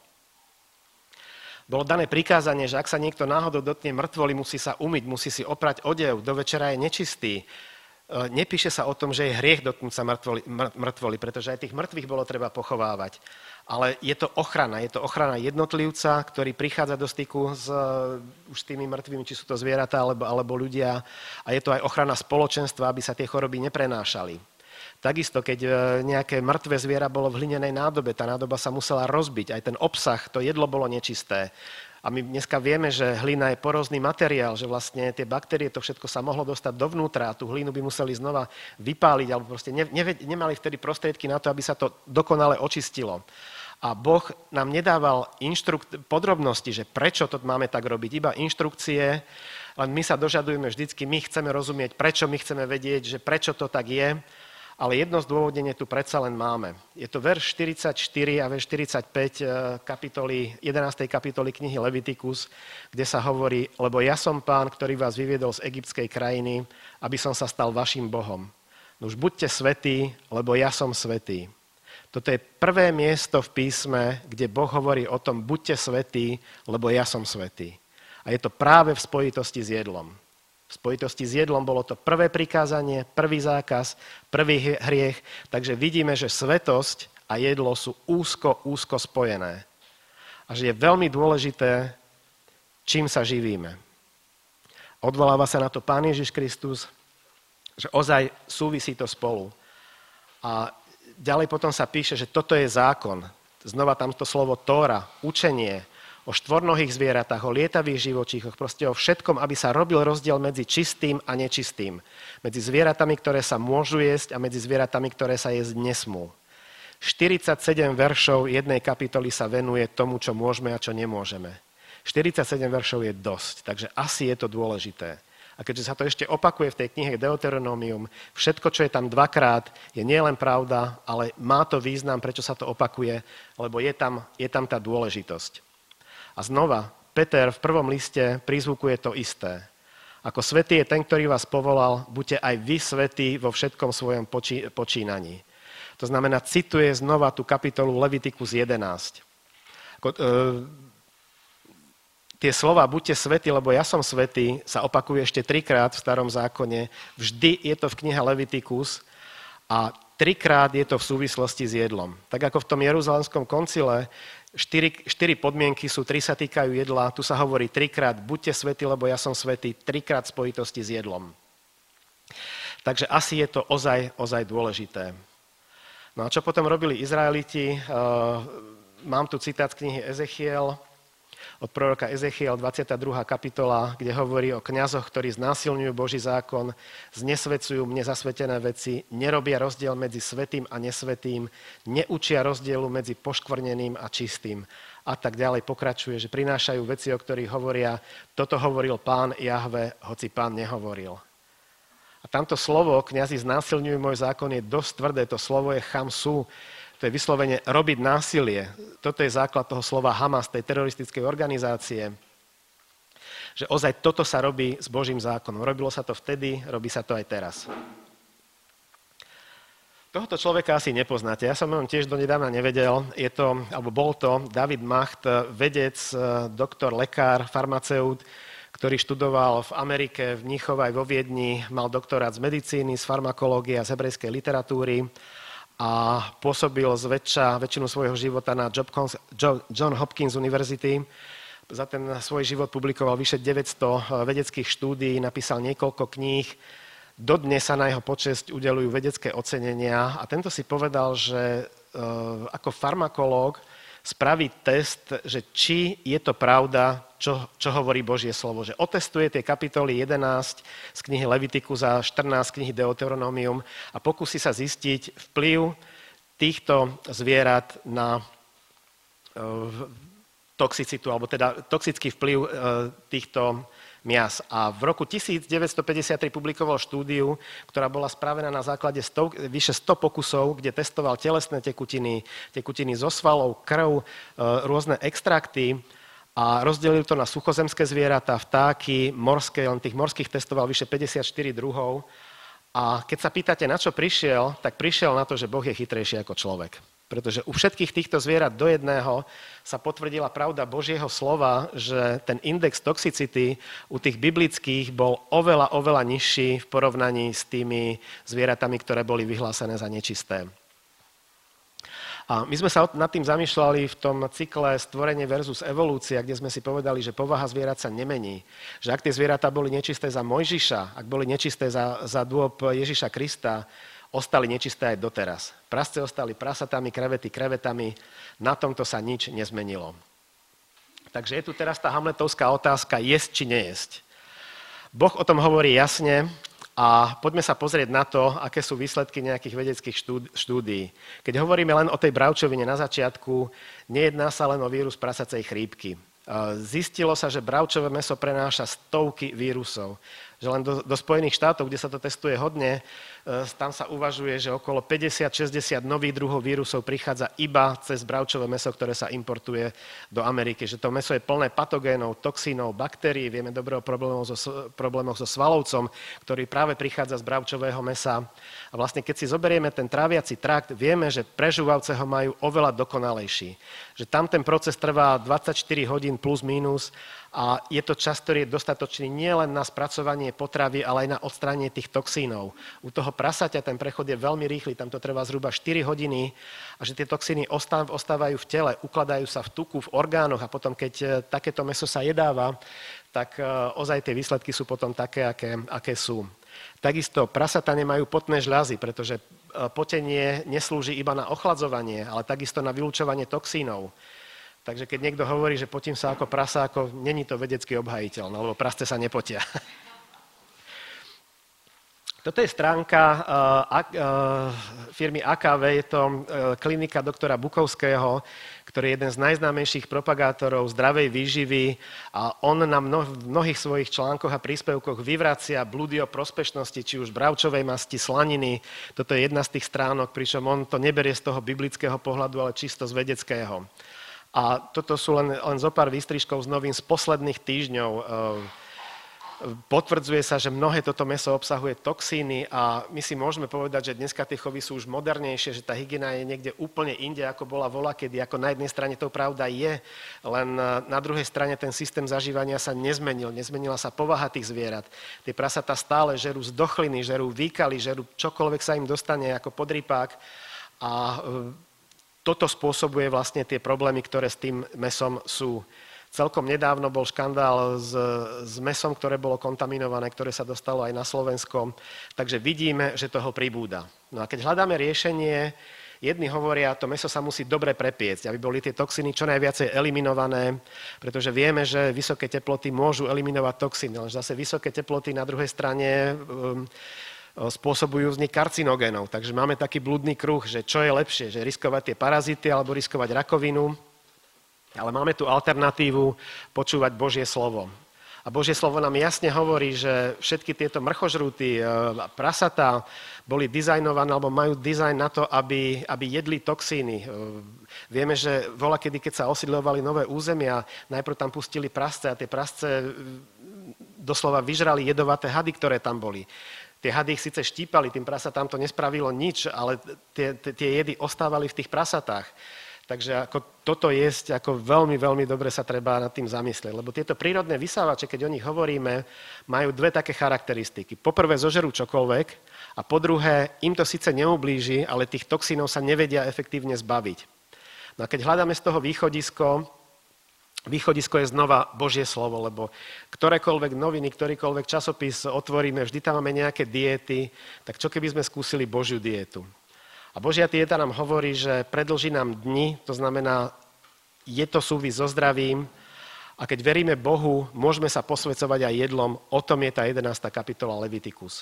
Bolo dané prikázanie, že ak sa niekto náhodou dotkne mŕtvoly, musí sa umyť, musí si oprať odev, do večera je nečistý. Nepíše sa o tom, že je hriech dotknúť sa mŕtvoly, pretože aj tých mŕtvych bolo treba pochovávať. Ale je to ochrana jednotlivca, ktorý prichádza do styku už s tými mŕtvými, či sú to zvieratá alebo ľudia. A je to aj ochrana spoločenstva, aby sa tie choroby neprenášali. Takisto, keď nejaké mŕtve zviera bolo v hlinenej nádobe, tá nádoba sa musela rozbiť, aj ten obsah, to jedlo bolo nečisté. A my dneska vieme, že hlina je porózny materiál, že vlastne tie baktérie, to všetko sa mohlo dostať dovnútra a tú hlinu by museli znova vypáliť, alebo proste nemali vtedy prostriedky na to, aby sa to dokonale očistilo. A Boh nám nedával podrobnosti, že prečo to máme tak robiť, iba inštrukcie, len my sa dožadujeme vždycky, my chceme rozumieť, prečo my chceme vedieť, že prečo to tak je, ale jedno zdôvodnenie tu predsa len máme. Je to verš 44 a verš 45 11. kapitoly knihy Levitikus, kde sa hovorí, lebo ja som Pán, ktorý vás vyviedol z egyptskej krajiny, aby som sa stal vašim Bohom. No už buďte svätí, lebo ja som svätý. Toto je prvé miesto v písme, kde Boh hovorí o tom, buďte svätí, lebo ja som svätý. A je to práve v spojitosti s jedlom. V spojitosti s jedlom bolo to prvé prikázanie, prvý zákaz, prvý hriech, takže vidíme, že svätosť a jedlo sú úzko spojené. A že je veľmi dôležité, čím sa živíme. Odvoláva sa na to Pán Ježiš Kristus, že ozaj súvisí to spolu. A ďalej potom sa píše, že toto je zákon. Znova tamto slovo Tóra, učenie, o štvornohých zvieratách, o lietavých živočíchoch, proste o všetkom, aby sa robil rozdiel medzi čistým a nečistým. Medzi zvieratami, ktoré sa môžu jesť a medzi zvieratami, ktoré sa jesť nesmú. 47 veršov jednej kapitoly sa venuje tomu, čo môžeme a čo nemôžeme. 47 veršov je dosť, takže asi je to dôležité. A keďže sa to ešte opakuje v tej knihe Deuteronomium, všetko, čo je tam dvakrát, je nielen pravda, ale má to význam, prečo sa to opakuje, lebo je tam tá dôležitosť. A znova, Peter v prvom liste prizvukuje to isté. Ako svätý je ten, ktorý vás povolal, buďte aj vy svätí vo všetkom svojom počínaní. To znamená, cituje znova tú kapitolu Levitikus 11. Tie slova buďte svätí, lebo ja som svätý, sa opakuje ešte 3-krát v Starom zákone. Vždy je to v knihe Levitikus a 3-krát je to v súvislosti s jedlom. Tak ako v tom Jeruzalemskom koncile 4 podmienky sú, 3 sa týkajú jedla, tu sa hovorí 3-krát buďte svätí, lebo ja som svätý, 3-krát v spojitosti s jedlom. Takže asi je to ozaj dôležité. No a čo potom robili Izraeliti? Mám tu citát z knihy Ezechiel, od proroka Ezechiel, 22. kapitola, kde hovorí o kňazoch, ktorí znásilňujú Boží zákon, znesvedcujú mne zasvetené veci, nerobia rozdiel medzi svätým a nesvätým, neučia rozdielu medzi poškvrneným a čistým. A tak ďalej pokračuje, že prinášajú veci, o ktorých hovoria, toto hovoril Pán Jahve, hoci Pán nehovoril. A tamto slovo, kňazi znásilňujú môj zákon, je dosť tvrdé, to slovo je chamsu. To je vyslovene robiť násilie. Toto je základ toho slova Hamas, tej teroristickej organizácie. Že ozaj toto sa robí s Božím zákonom. Robilo sa to vtedy, robí sa to aj teraz. Tohoto človeka asi nepoznáte. Ja som ho tiež donedávna nevedel. Bol to David Macht, vedec, doktor, lekár, farmaceut, ktorý študoval v Amerike, v Mníchove aj vo Viedni, mal doktorát z medicíny, z farmakológie a z hebrejskej literatúry a pôsobil väčšinu svojho života na John Hopkins University. Za ten svoj život publikoval vyše 900 vedeckých štúdií, napísal niekoľko kníh. Dodnes sa na jeho počesť udeľujú vedecké ocenenia a tento si povedal, že ako farmakológ spraví test, že či je to pravda, čo hovorí Božie slovo. Že otestuje tie kapitoly 11 z knihy Levitikus a 14 z knihy Deuteronomium a pokúsi sa zistiť vplyv týchto zvierat na toxicitu, alebo teda toxický vplyv týchto mias. A v roku 1953 publikoval štúdiu, ktorá bola spravená na základe vyše 100 pokusov, kde testoval telesné tekutiny zo svalov, krv, rôzne extrakty a rozdelil to na suchozemské zvieratá, vtáky, morské, len tých morských testoval vyše 54 druhov. A keď sa pýtate, na čo prišiel, tak prišiel na to, že Boh je chytrejší ako človek. Pretože u všetkých týchto zvierat do jedného sa potvrdila pravda Božieho slova, že ten index toxicity u tých biblických bol oveľa nižší v porovnaní s tými zvieratami, ktoré boli vyhlásené za nečisté. A my sme sa nad tým zamýšľali v tom cykle Stvorenie versus evolúcia, kde sme si povedali, že povaha zvierat sa nemení. Že ak tie zvieratá boli nečisté za Mojžiša, ak boli nečisté za dôb Ježiša Krista, ostali nečisté aj doteraz. Prasce ostali prasatami, krevety krevetami, na tomto sa nič nezmenilo. Takže je tu teraz tá hamletovská otázka, jesť či nejesť. Boh o tom hovorí jasne a poďme sa pozrieť na to, aké sú výsledky nejakých vedeckých štúdií. Keď hovoríme len o tej bravčovine na začiatku, nejedná sa len o vírus prasacej chrípky. Zistilo sa, že bravčové mäso prenáša stovky vírusov. Že len do Spojených štátov, kde sa to testuje hodne, tam sa uvažuje, že okolo 50-60 nových druhov vírusov prichádza iba cez bravčové mäso, ktoré sa importuje do Ameriky. Že to mäso je plné patogénov, toxínov, baktérií. Vieme dobre o problémoch so svalovcom, ktorý práve prichádza z bravčového mäsa. A vlastne keď si zoberieme ten tráviaci trakt, vieme, že prežúvavce ho majú oveľa dokonalejší. Že tam ten proces trvá 24 hodín plus mínus a je to čas, ktorý je dostatočný nielen na spracovanie potravy, ale aj na odstránenie tých toxínov. U toho prasaťa ten prechod je veľmi rýchly, tam to trvá zhruba 4 hodiny a že tie toxíny ostávajú v tele, ukladajú sa v tuku, v orgánoch a potom, keď takéto mäso sa jedáva, tak ozaj tie výsledky sú potom také, aké sú. Takisto prasatá nemajú potné žľazy, pretože potenie neslúži iba na ochladzovanie, ale takisto na vylučovanie toxínov. Takže keď niekto hovorí, že potím sa ako prasa, není to vedecky obhajiteľné, lebo prasce sa nepotia. Toto je stránka firmy AKV, je to klinika doktora Bukovského, ktorý je jeden z najznámejších propagátorov zdravej výživy a on na mnohých svojich článkoch a príspevkoch vyvracia blúdy o prospešnosti, či už bravčovej masti, slaniny. Toto je jedna z tých stránok, pričom on to neberie z toho biblického pohľadu, ale čisto z vedeckého. A toto sú len zo pár výstrižkov z novín z posledných týždňov. Potvrdzuje sa, že mnohé toto mäso obsahuje toxíny a my si môžeme povedať, že dneska tie chovy sú už modernejšie, že tá hygiena je niekde úplne inde, ako bola volakedy. Ako na jednej strane to pravda je, len na druhej strane ten systém zažívania sa nezmenil. Nezmenila sa povaha tých zvierat. Tie prasatá stále žerú zdochliny, žerú výkaly, žerú čokoľvek sa im dostane ako podrypák a toto spôsobuje vlastne tie problémy, ktoré s tým mäsom sú. Celkom nedávno bol škandál s mäsom, ktoré bolo kontaminované, ktoré sa dostalo aj na Slovensko. Takže vidíme, že toho pribúda. No a keď hľadáme riešenie, jedni hovoria, to mäso sa musí dobre prepiecť, aby boli tie toxíny čo najviacej eliminované, pretože vieme, že vysoké teploty môžu eliminovať toxíny, ale zase vysoké teploty na druhej strane spôsobujú vznik karcinogénov. Takže máme taký blúdny kruh, že čo je lepšie, že riskovať tie parazity alebo riskovať rakovinu. Ale máme tu alternatívu počúvať Božie slovo. A Božie slovo nám jasne hovorí, že všetky tieto mrchožrúty, prasatá boli dizajnované alebo majú dizajn na to, aby jedli toxíny. Vieme, že volakedy, keď sa osídľovali nové územia, najprv tam pustili prasce a tie prasce doslova vyžrali jedovaté hady, ktoré tam boli. Tie hady ich síce štípali, tým prasatám to nespravilo nič, ale tie jedy ostávali v tých prasatách. Takže ako toto jesť, ako veľmi, veľmi dobre sa treba nad tým zamyslieť. Lebo tieto prírodné vysávače, keď o nich hovoríme, majú dve také charakteristiky. Poprvé zožerú čokoľvek a po druhé im to síce neublíži, ale tých toxínov sa nevedia efektívne zbaviť. No a keď hľadáme z toho východisko je znova Božie slovo, lebo ktorékoľvek noviny, ktorýkoľvek časopis otvoríme, vždy tam máme nejaké diety, tak čo keby sme skúsili Božiu dietu? A Božia dieta nám hovorí, že predĺží nám dni, to znamená, je to súvis so zdravím a keď veríme Bohu, môžeme sa posväcovať aj jedlom, o tom je tá 11. kapitola Levitikus.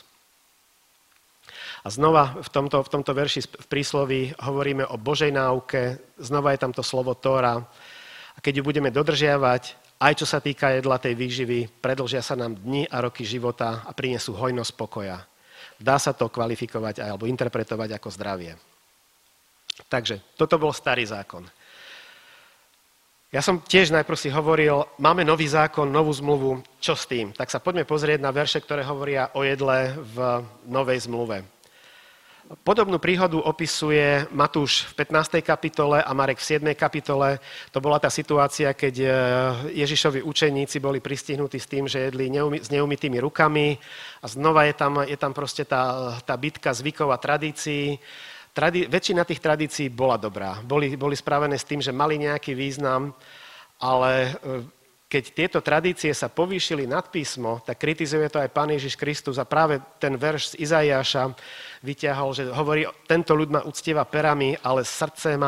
A znova v tomto verši v prísloví hovoríme o Božej náuke, znova je tam to slovo Tóra. A keď ju budeme dodržiavať, aj čo sa týka jedla tej výživy, predĺžia sa nám dni a roky života a prinesú hojnosť pokoja. Dá sa to kvalifikovať alebo interpretovať ako zdravie. Takže toto bol starý zákon. Ja som tiež najprv si hovoril, máme nový zákon, novú zmluvu, čo s tým? Tak sa poďme pozrieť na verše, ktoré hovoria o jedle v novej zmluve. Podobnú príhodu opisuje Matúš v 15. kapitole a Marek v 7. kapitole. To bola tá situácia, keď Ježišovi učeníci boli pristihnutí s tým, že jedli s neumytými rukami. A znova je tam proste tá bitka zvykov a tradícií. Väčšina tých tradícií bola dobrá. Boli spravené s tým, že mali nejaký význam, ale keď tieto tradície sa povýšili nad písmo, tak kritizuje to aj Pán Ježiš Kristus a práve ten verš z Izaiáša vyťahol, že hovorí, tento ľud ma uctieva perami, ale srdce má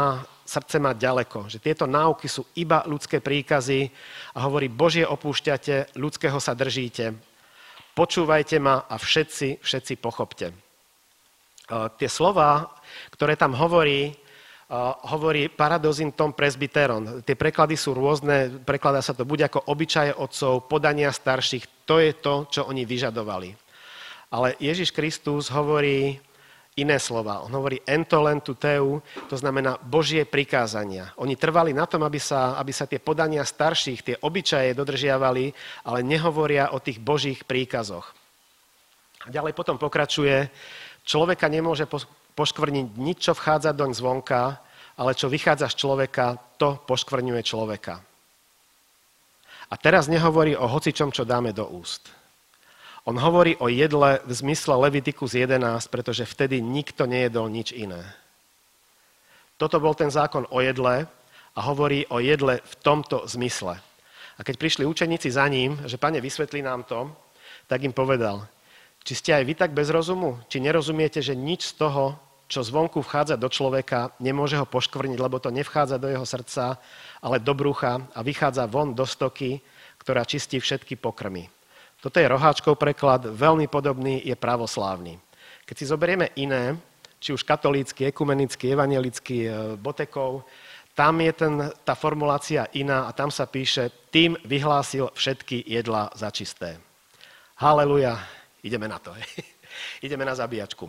srdce má ďaleko, že tieto náuky sú iba ľudské príkazy a hovorí, Božie opúšťate, ľudského sa držíte. Počúvajte ma a všetci pochopte. Tie slova, ktoré tam hovorí paradozin tom presbyteron. Tie preklady sú rôzne, prekladá sa to buď ako obyčaje otcov, podania starších, to je to, čo oni vyžadovali. Ale Ježiš Kristus hovorí iné slova. On hovorí entolen tu teu, to znamená Božie prikázania. Oni trvali na tom, aby sa tie podania starších, tie obyčaje dodržiavali, ale nehovoria o tých Božích príkazoch. A ďalej potom pokračuje, človeka nemôže poškvrniť nič, čo vchádza doň zvonka, ale čo vychádza z človeka, to poškvrňuje človeka. A teraz nehovorí o hocičom, čo dáme do úst. On hovorí o jedle v zmysle Levitikus 11, pretože vtedy nikto nejedol nič iné. Toto bol ten zákon o jedle a hovorí o jedle v tomto zmysle. A keď prišli učeníci za ním, že Pane, vysvetlí nám to, tak im povedal, či ste aj vy tak bez rozumu? Či nerozumiete, že nič z toho, čo zvonku vchádza do človeka, nemôže ho poškvrniť, lebo to nevchádza do jeho srdca, ale do brucha a vychádza von do stoky, ktorá čistí všetky pokrmy. Toto je Roháčkov preklad, veľmi podobný je pravoslávny. Keď si zoberieme iné, či už katolícky, ekumenický, evangelický, Botekov, tam je tá formulácia iná a tam sa píše, tým vyhlásil všetky jedlá za čisté. Haleluja. Ideme na to. Ideme na zabíjačku.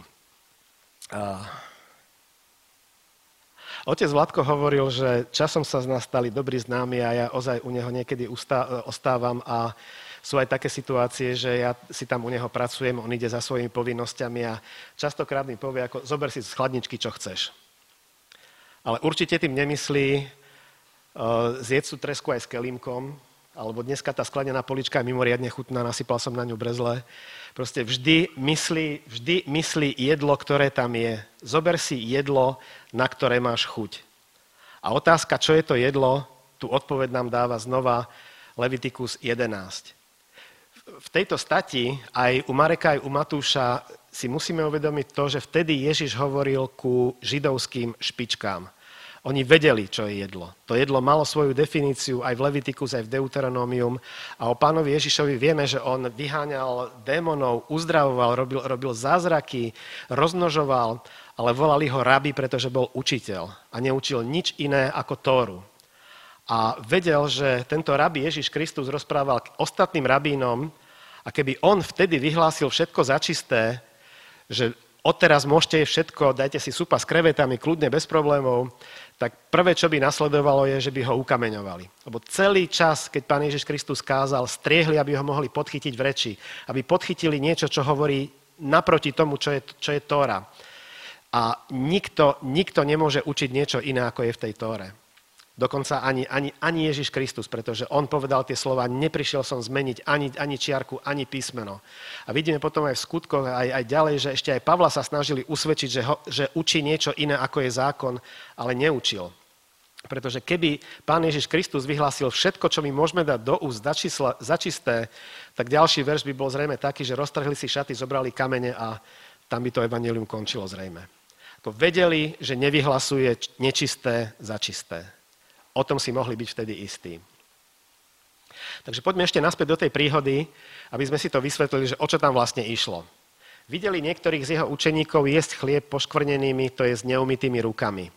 Otec Vladko hovoril, že časom sa z nás stali dobrí známi a ja ozaj u neho niekedy ostávam a sú aj také situácie, že ja si tam u neho pracujem, on ide za svojimi povinnosťami a častokrát mi povie, ako zober si z chladničky, čo chceš. Ale určite tým nemyslí zjedz tú tresku aj s kelímkom, alebo dneska tá sklenená polička je mimoriadne chutná, nasypal som na ňu brezle. Proste vždy myslí jedlo, ktoré tam je. Zober si jedlo, na ktoré máš chuť. A otázka, čo je to jedlo, tú odpoveď nám dáva znova Levitikus 11. V tejto stati, aj u Mareka, aj u Matúša, si musíme uvedomiť to, že vtedy Ježiš hovoril ku židovským špičkám. Oni vedeli, čo je jedlo. To jedlo malo svoju definíciu aj v Levitikus, aj v Deuteronomium. A o pánovi Ježišovi vieme, že on vyháňal démonov, uzdravoval, robil zázraky, rozmnožoval, ale volali ho rabi, pretože bol učiteľ a neučil nič iné ako Tóru. A vedel, že tento rabi Ježiš Kristus rozprával k ostatným rabínom a keby on vtedy vyhlásil všetko za čisté, že odteraz môžete všetko, dajte si súpa s krevetami, kľudne, bez problémov, tak prvé, čo by nasledovalo, je, že by ho ukameňovali. Lebo celý čas, keď Pán Ježiš Kristus kázal, striehli, aby ho mohli podchytiť v reči. Aby podchytili niečo, čo hovorí naproti tomu, čo je Tóra. A nikto nemôže učiť niečo iné, ako je v tej Tóre. Dokonca ani Ježiš Kristus, pretože on povedal tie slova, neprišiel som zmeniť ani čiarku, ani písmeno. A vidíme potom aj v skutkoch, aj ďalej, že ešte aj Pavla sa snažili usvedčiť, že učí niečo iné, ako je zákon, ale neučil. Pretože keby Pán Ježiš Kristus vyhlásil všetko, čo my môžeme dať do úst za čisté, tak ďalší verš by bol zrejme taký, že roztrhli si šaty, zobrali kamene a tam by to evanjelium končilo zrejme. To vedeli, že nevyhlasuje nečisté za čisté. O tom si mohli byť vtedy istí. Takže poďme ešte naspäť do tej príhody, aby sme si to vysvetlili, že o čo tam vlastne išlo. Videli niektorých z jeho učeníkov jesť chlieb poškvrnenými, to je s neumytými rukami.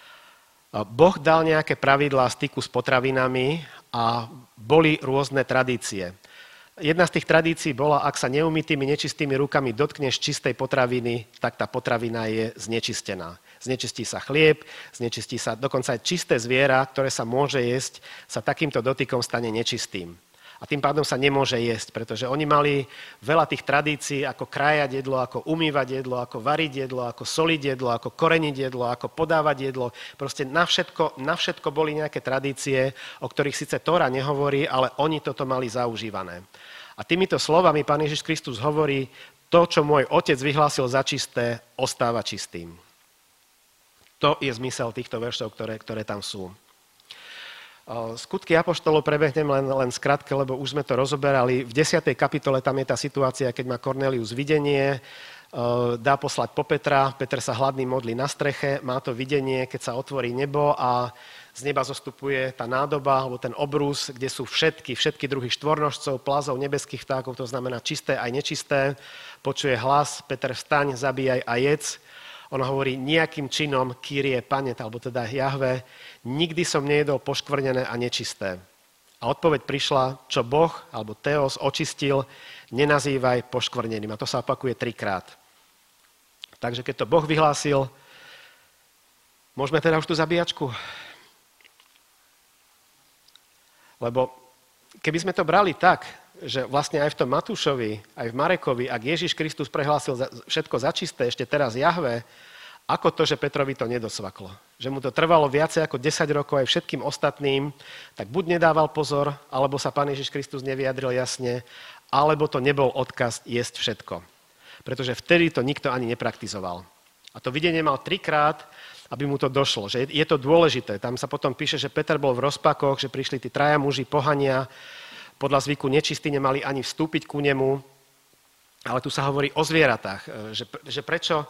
Boh dal nejaké pravidlá styku s potravinami a boli rôzne tradície. Jedna z tých tradícií bola, ak sa neumytými, nečistými rukami dotkneš čistej potraviny, tak tá potravina je znečistená. Znečistí sa chlieb, znečistí sa dokonca aj čisté zviera, ktoré sa môže jesť, sa takýmto dotykom stane nečistým. A tým pádom sa nemôže jesť, pretože oni mali veľa tých tradícií, ako krájať jedlo, ako umývať jedlo, ako variť jedlo, ako soliť jedlo, ako koreniť jedlo, ako podávať jedlo. Proste na všetko boli nejaké tradície, o ktorých síce Tóra nehovorí, ale oni toto mali zaužívané. A týmito slovami Pán Ježiš Kristus hovorí, to, čo môj Otec vyhlásil za čisté, ostáva čistým. To je zmysel týchto veršov, ktoré tam sú. Skutky apoštolov prebehnem len skrátke, lebo už sme to rozoberali. V 10. kapitole tam je tá situácia, keď má Kornélius videnie, dá poslať po Petra. Peter sa hladný modlí na streche, má to videnie, keď sa otvorí nebo a z neba zostupuje tá nádoba, alebo ten obrus, kde sú všetky druhy štvornožcov, plazov, nebeských vtákov, to znamená čisté aj nečisté. Počuje hlas, Peter, vstaň, zabíjaj a jedz. On hovorí nejakým činom Kyrie Pane, alebo teda Jahve, nikdy som nejedol poškvrnené a nečisté. A odpoveď prišla, čo Boh, alebo Teos, očistil, nenazývaj poškvrneným. A to sa opakuje 3-krát. Takže keď to Boh vyhlásil, môžeme teda už tú zabíjačku? Lebo keby sme to brali tak, že vlastne aj v tom Matúšovi, aj v Marekovi, ak Ježiš Kristus prehlásil všetko za čisté, ešte teraz Jahve, ako to, že Petrovi to nedosvaklo? Že mu to trvalo viacej ako 10 rokov aj všetkým ostatným, tak buď nedával pozor, alebo sa Pán Ježiš Kristus nevyjadril jasne, alebo to nebol odkaz jesť všetko. Pretože vtedy to nikto ani nepraktizoval. A to videnie mal 3-krát, aby mu to došlo. Že je to dôležité. Tam sa potom píše, že Peter bol v rozpakoch, že prišli tí 3 muži pohania, podľa zvyku nečistí nemali ani vstúpiť ku nemu. Ale tu sa hovorí o zvieratách. Že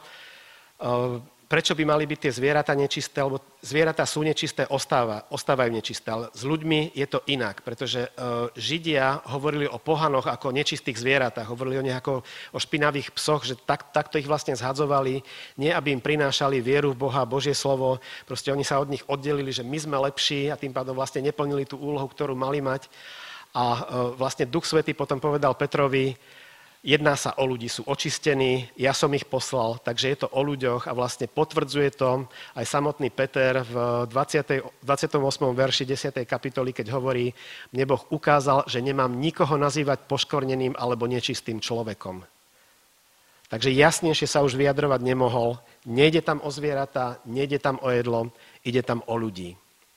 prečo by mali byť tie zvieratá nečisté, lebo zvieratá sú nečisté, ostávajú nečisté. Ale s ľuďmi je to inak, pretože Židia hovorili o pohanoch ako nečistých zvieratách, hovorili o nich ako o špinavých psoch, že takto ich vlastne zhadzovali, nie aby im prinášali vieru v Boha, Božie slovo, proste oni sa od nich oddelili, že my sme lepší a tým pádom vlastne neplnili tú úlohu, ktorú mali mať. A vlastne Duch Svätý potom povedal Petrovi, jedná sa o ľudí, sú očistení, ja som ich poslal, takže je to o ľuďoch a vlastne potvrdzuje to aj samotný Peter v 28. verši 10. kapitoly, keď hovorí, mne Boh ukázal, že nemám nikoho nazývať poškvrneným alebo nečistým človekom. Takže jasnejšie sa už vyjadrovať nemohol, nejde tam o zvieratá, nejde tam o jedlo, ide tam o ľudí.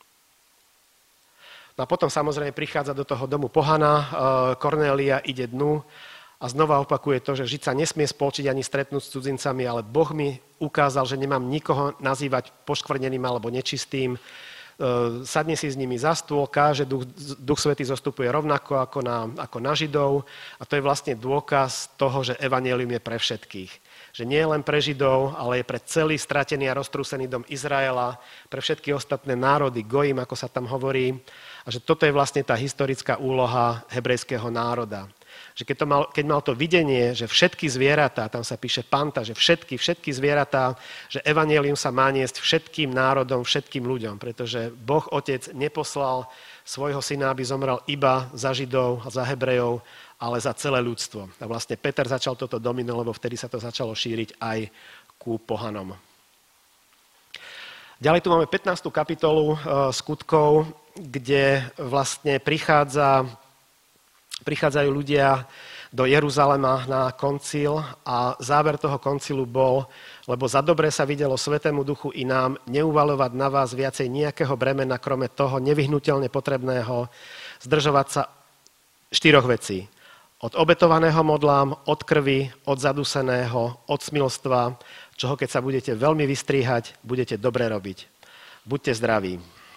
No a potom samozrejme prichádza do toho domu pohana, Kornélia ide dnu a znova opakuje to, že žiť sa nesmie spolčiť ani stretnúť s cudzincami, ale Boh mi ukázal, že nemám nikoho nazývať poškvrneným alebo nečistým. Sadne si s nimi za stôl, káže, Duch Svätý zostupuje rovnako ako na Židov a to je vlastne dôkaz toho, že evanjelium je pre všetkých. Že nie je len pre Židov, ale je pre celý stratený a roztrúsený dom Izraela, pre všetky ostatné národy, Gojim, ako sa tam hovorí. A že toto je vlastne tá historická úloha hebrejského národa. Že keď mal to videnie, že všetky zvieratá, tam sa píše panta, že všetky zvieratá, že evanjelium sa má niesť všetkým národom, všetkým ľuďom, pretože Boh Otec neposlal svojho syna, aby zomrel iba za Židov a za Hebrejov, ale za celé ľudstvo. A vlastne Peter začal toto domino, lebo vtedy sa to začalo šíriť aj ku pohanom. Ďalej tu máme 15. kapitolu skutkov, kde vlastne prichádzajú ľudia do Jeruzalema na koncil a záver toho koncilu bol, lebo za dobre sa videlo Svätému Duchu i nám neuvaľovať na vás viacej nejakého bremena, krome toho nevyhnutelne potrebného, zdržovať sa 4 vecí. Od obetovaného modlám, od krvi, od zaduseného, od smilstva, čoho keď sa budete veľmi vystríhať, budete dobre robiť. Buďte zdraví.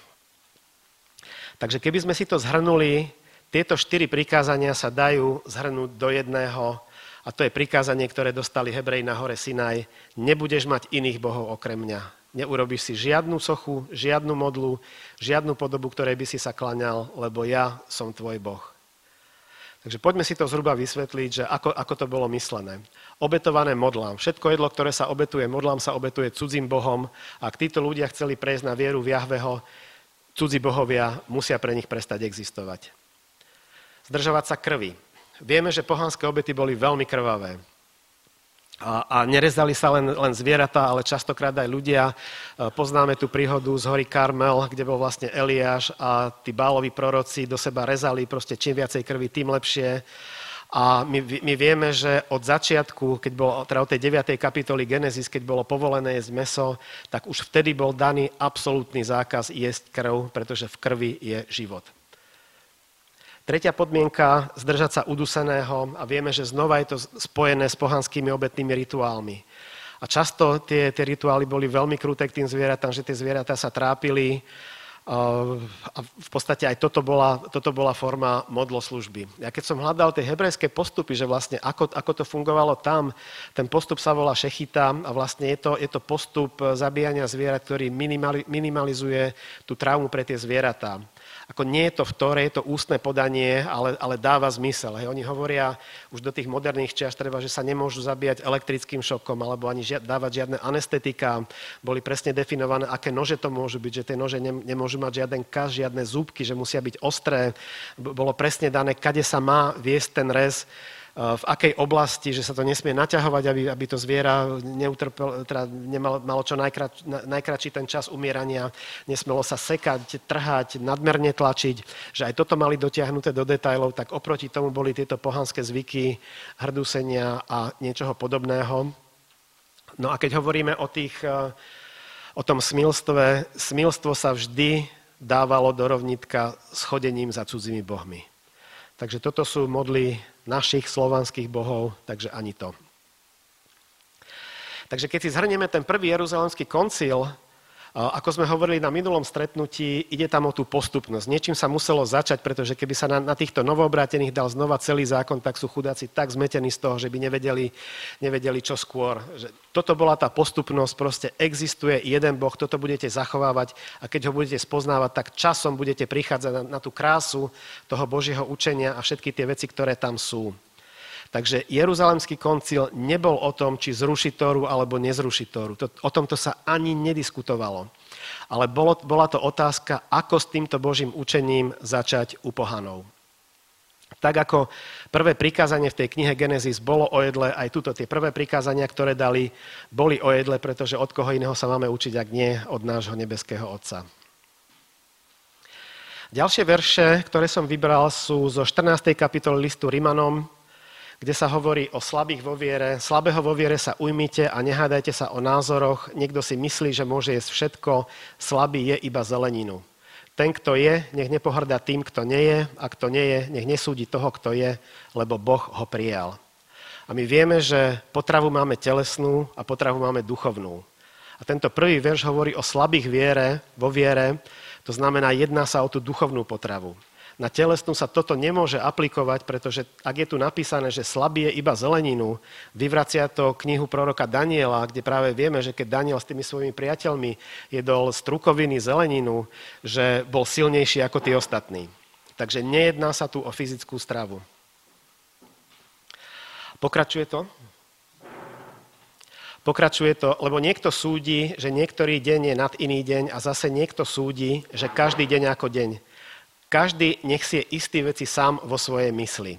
Takže keby sme si to zhrnuli, tieto 4 prikázania sa dajú zhrnúť do jedného a to je prikázanie, ktoré dostali Hebreji na hore Sinaj. Nebudeš mať iných bohov okrem mňa. Neurobíš si žiadnu sochu, žiadnu modlu, žiadnu podobu, ktorej by si sa klaňal, lebo ja som tvoj Boh. Takže poďme si to zhruba vysvetliť, že ako to bolo myslené. Obetované modlám. Všetko jedlo, ktoré sa obetuje modlám, sa obetuje cudzím bohom. Ak títo ľudia chceli prejsť na vieru v Jahveho, cudzí bohovia musia pre nich prestať existovať. Zdržovať sa krvi. Vieme, že pohanské obety boli veľmi krvavé. A nerezali sa len zvieratá, ale častokrát aj ľudia. Poznáme tú príhodu z hory Karmel, kde bol vlastne Eliáš a tí Bálovi proroci do seba rezali, proste čím viacej krvi, tým lepšie. A my vieme, že od začiatku, keď bolo teda od tej 9. kapitoly Genesis, keď bolo povolené jesť mäso, tak už vtedy bol daný absolútny zákaz jesť krv, pretože v krvi je život. Tretia podmienka, zdržať sa uduseného a vieme, že znova je to spojené s pohanskými obetnými rituálmi. A často tie rituály boli veľmi kruté k tým zvieratám, že tie zvieratá sa trápili A v podstate aj toto bola forma modloslužby. Ja keď som hľadal tie hebrejské postupy, že vlastne ako to fungovalo tam, ten postup sa volá šechita a vlastne je to postup zabíjania zvierat, ktorý minimalizuje tú traumu pre tie zvieratá. Ako nie je to v Tóre, je to ústne podanie, ale dáva zmysel. Hej. Oni hovoria už do tých moderných čias treba, že sa nemôžu zabíjať elektrickým šokom alebo ani dávať žiadne anestetika. Boli presne definované, aké nože to môžu byť, že tie nože nemôžu mať žiaden kas, žiadne zúbky, že musia byť ostré. Bolo presne dané, kade sa má viesť ten rez, v akej oblasti, že sa to nesmie naťahovať, aby to zviera teda malo čo najkratší ten čas umierania, nesmelo sa sekať, trhať, nadmerne tlačiť, že aj toto mali dotiahnuté do detailov, tak oproti tomu boli tieto pohanské zvyky, hrdúsenia a niečoho podobného. No a keď hovoríme o tom smilstve, smilstvo sa vždy dávalo do rovnitka s chodením za cudzými bohmi. Takže toto sú modly našich slovanských bohov, takže ani to. Takže keď si zhrnieme ten prvý Jeruzalemský koncil, ako sme hovorili na minulom stretnutí, ide tam o tú postupnosť. Niečím sa muselo začať, pretože keby sa na týchto novoobrátených dal znova celý zákon, tak sú chudáci tak zmetení z toho, že by nevedeli čo skôr. Že toto bola tá postupnosť, proste existuje jeden Boh, toto budete zachovávať a keď ho budete spoznávať, tak časom budete prichádzať na tú krásu toho Božieho učenia a všetky tie veci, ktoré tam sú. Takže Jeruzalemský koncil nebol o tom, či zrušiť Tóru alebo nezrušiť Tóru. O tomto sa ani nediskutovalo. Ale bola to otázka, ako s týmto Božím učením začať u pohanov. Tak ako prvé prikázanie v tej knihe Genesis bolo o jedle, aj tuto tie prvé prikázania, ktoré dali, boli o jedle, pretože od koho iného sa máme učiť, ak nie od nášho nebeského Otca. Ďalšie verše, ktoré som vybral, sú zo 14. kapitoly listu Rimanom, kde sa hovorí o slabých vo viere. Slabého vo viere sa ujmite a nehádajte sa o názoroch. Niekto si myslí, že môže jesť všetko, slabý je iba zeleninu. Ten, kto je, nech nepohrdá tým, kto nie je, a kto nie je, nech nesúdi toho, kto je, lebo Boh ho prijal. A my vieme, že potravu máme telesnú a potravu máme duchovnú. A tento prvý verš hovorí o slabých vo viere, to znamená, jedná sa o tú duchovnú potravu. Na telesnú sa toto nemôže aplikovať, pretože ak je tu napísané, že slabý je iba zeleninu, vyvracia to knihu proroka Daniela, kde práve vieme, že keď Daniel s tými svojimi priateľmi jedol strukoviny zeleninu, že bol silnejší ako tí ostatní. Takže nejedná sa tu o fyzickú stravu. Pokračuje to, lebo niekto súdi, že niektorý deň je nad iný deň a zase niekto súdi, že každý deň ako deň. Každý nech si je istý veci sám vo svojej mysli.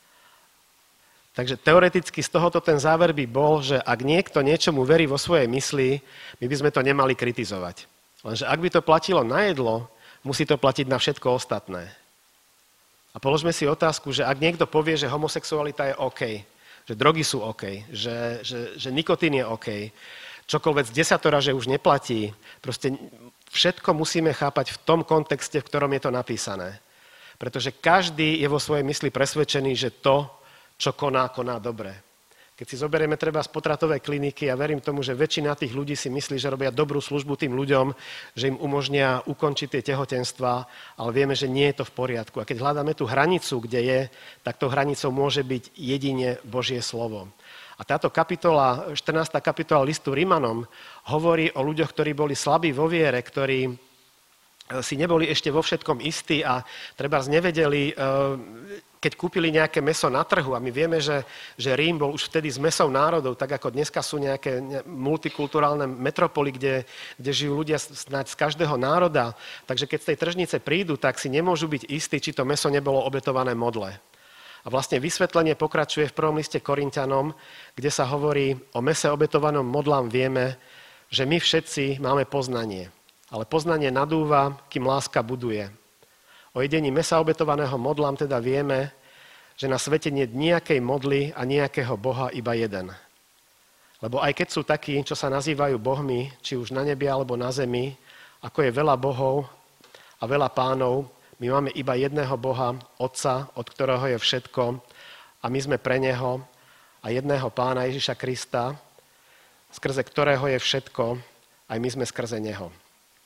Takže teoreticky z tohoto ten záver by bol, že ak niekto niečomu verí vo svojej mysli, my by sme to nemali kritizovať. Lenže ak by to platilo na jedlo, musí to platiť na všetko ostatné. A položme si otázku, že ak niekto povie, že homosexualita je OK, že drogy sú OK, že nikotín je OK, čokoľvek z desatora, že už neplatí, proste všetko musíme chápať v tom kontexte, v ktorom je to napísané. Pretože každý je vo svojej mysli presvedčený, že to, čo koná dobre. Keď si zoberieme treba z potratovej kliniky, ja verím tomu, že väčšina tých ľudí si myslí, že robia dobrú službu tým ľuďom, že im umožnia ukončiť tie tehotenstvá, ale vieme, že nie je to v poriadku. A keď hľadáme tú hranicu, kde je, tak tou hranicou môže byť jedine Božie slovo. A táto kapitola, 14. kapitola listu Rimanom, hovorí o ľuďoch, ktorí boli slabí vo viere, ktorí si neboli ešte vo všetkom istí a trebárs nevedeli, keď kúpili nejaké mäso na trhu. A my vieme, že Rím bol už vtedy s mäsou národov, tak ako dneska sú nejaké multikulturálne metropoly, kde žijú ľudia snáď z každého národa. Takže keď z tej tržnice prídu, tak si nemôžu byť istí, či to mäso nebolo obetované modle. A vlastne vysvetlenie pokračuje v prvom liste Korinťanom, kde sa hovorí o mese obetovanom modlám vieme, že my všetci máme poznanie. Ale poznanie nadúva, kým láska buduje. O jedení mesa obetovaného modlám teda vieme, že na svete nie je nejakej modly a nejakého Boha iba jeden. Lebo aj keď sú takí, čo sa nazývajú bohmi, či už na nebi alebo na zemi, ako je veľa bohov a veľa pánov, my máme iba jedného Boha, Otca, od ktorého je všetko a my sme pre Neho a jedného Pána Ježiša Krista, skrze ktorého je všetko, aj my sme skrze Neho.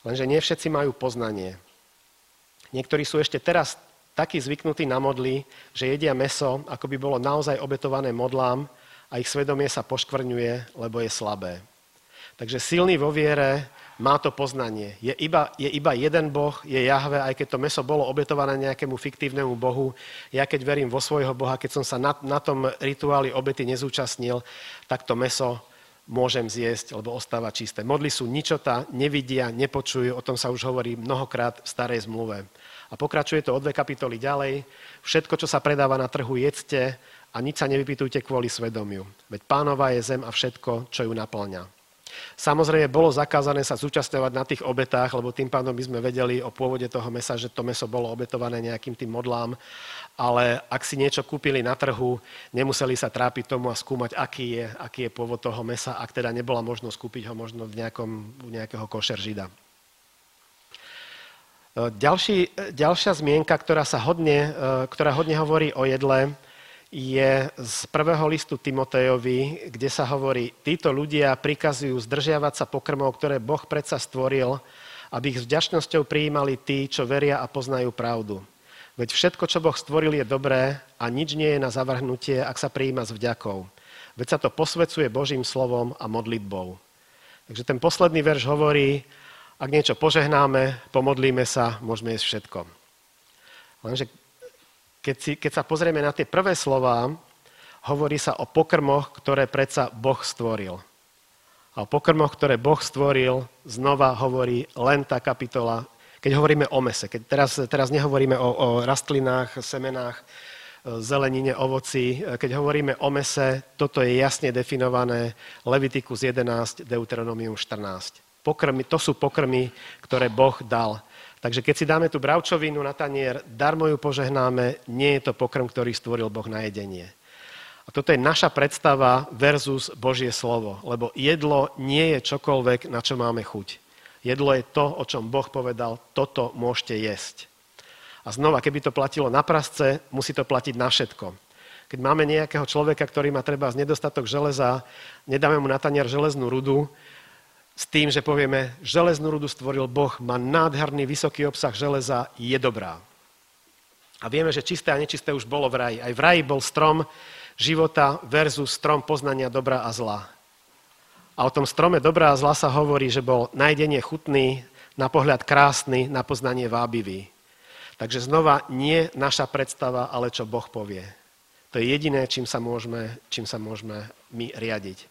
Lenže nie všetci majú poznanie. Niektorí sú ešte teraz takí zvyknutí na modly, že jedia mäso, ako by bolo naozaj obetované modlám a ich svedomie sa poškvrňuje, lebo je slabé. Takže silný vo viere má to poznanie. Je iba jeden Boh, je Jahve, aj keď to mäso bolo obetované nejakému fiktívnemu bohu. Ja keď verím vo svojho Boha, keď som sa na tom rituáli obety nezúčastnil, tak to mäso môžem zjesť, lebo ostáva čisté. Modly sú ničota, nevidia, nepočujú, o tom sa už hovorí mnohokrát v starej zmluve. A pokračuje to o 2 kapitoly ďalej. Všetko, čo sa predáva na trhu, jedzte a nič sa nevypytujte kvôli svedomiu. Veď Pánova je zem a všetko, čo ju naplňa. Samozrejme, bolo zakázané sa zúčastňovať na tých obetách, lebo tým pádom by sme vedeli o pôvode toho mäsa, že to mäso bolo obetované nejakým tým modlám, ale ak si niečo kúpili na trhu, nemuseli sa trápiť tomu a skúmať, aký je pôvod toho mäsa, ak teda nebola možnosť kúpiť ho možno v nejakého košer žida. Ďalšia zmienka, ktorá hodne hovorí o jedle, je z 1. listu Timotejovi, kde sa hovorí, títo ľudia prikazujú zdržiavať sa pokrmov, ktoré Boh predsa stvoril, aby ich s vďačnosťou prijímali tí, čo veria a poznajú pravdu. Veď všetko, čo Boh stvoril, je dobré a nič nie je na zavrhnutie, ak sa prijíma s vďakou. Veď sa to posvecuje Božím slovom a modlitbou. Takže ten posledný verš hovorí, ak niečo požehnáme, pomodlíme sa, môžeme jesť všetko. Lenže keď sa pozrieme na tie prvé slová, hovorí sa o pokrmoch, ktoré predsa Boh stvoril. A o pokrmoch, ktoré Boh stvoril, znova hovorí len tá kapitola, keď hovoríme o mese. Teraz nehovoríme o rastlinách, semenách, zelenine, ovoci. Keď hovoríme o mese, toto je jasne definované Levitikus 11, Deuteronomium 14. To sú pokrmy, ktoré Boh dal. Takže keď si dáme tú bravčovinu na tanier, darmo ju požehnáme, nie je to pokrm, ktorý stvoril Boh na jedenie. A toto je naša predstava versus Božie slovo, lebo jedlo nie je čokoľvek, na čo máme chuť. Jedlo je to, o čom Boh povedal, toto môžete jesť. A znova, keby to platilo na prasce, musí to platiť na všetko. Keď máme nejakého človeka, ktorý má treba z nedostatok železa, nedáme mu na tanier železnú rudu, s tým, že povieme, železnú rudu stvoril Boh, má nádherný vysoký obsah železa, je dobrá. A vieme, že čisté a nečisté už bolo v raji. Aj v raji bol strom života versus strom poznania dobra a zla. A o tom strome dobra a zla sa hovorí, že bol na jedenie chutný, na pohľad krásny, na poznanie vábivý. Takže znova nie naša predstava, ale čo Boh povie. To je jediné, čím sa môžeme my riadiť.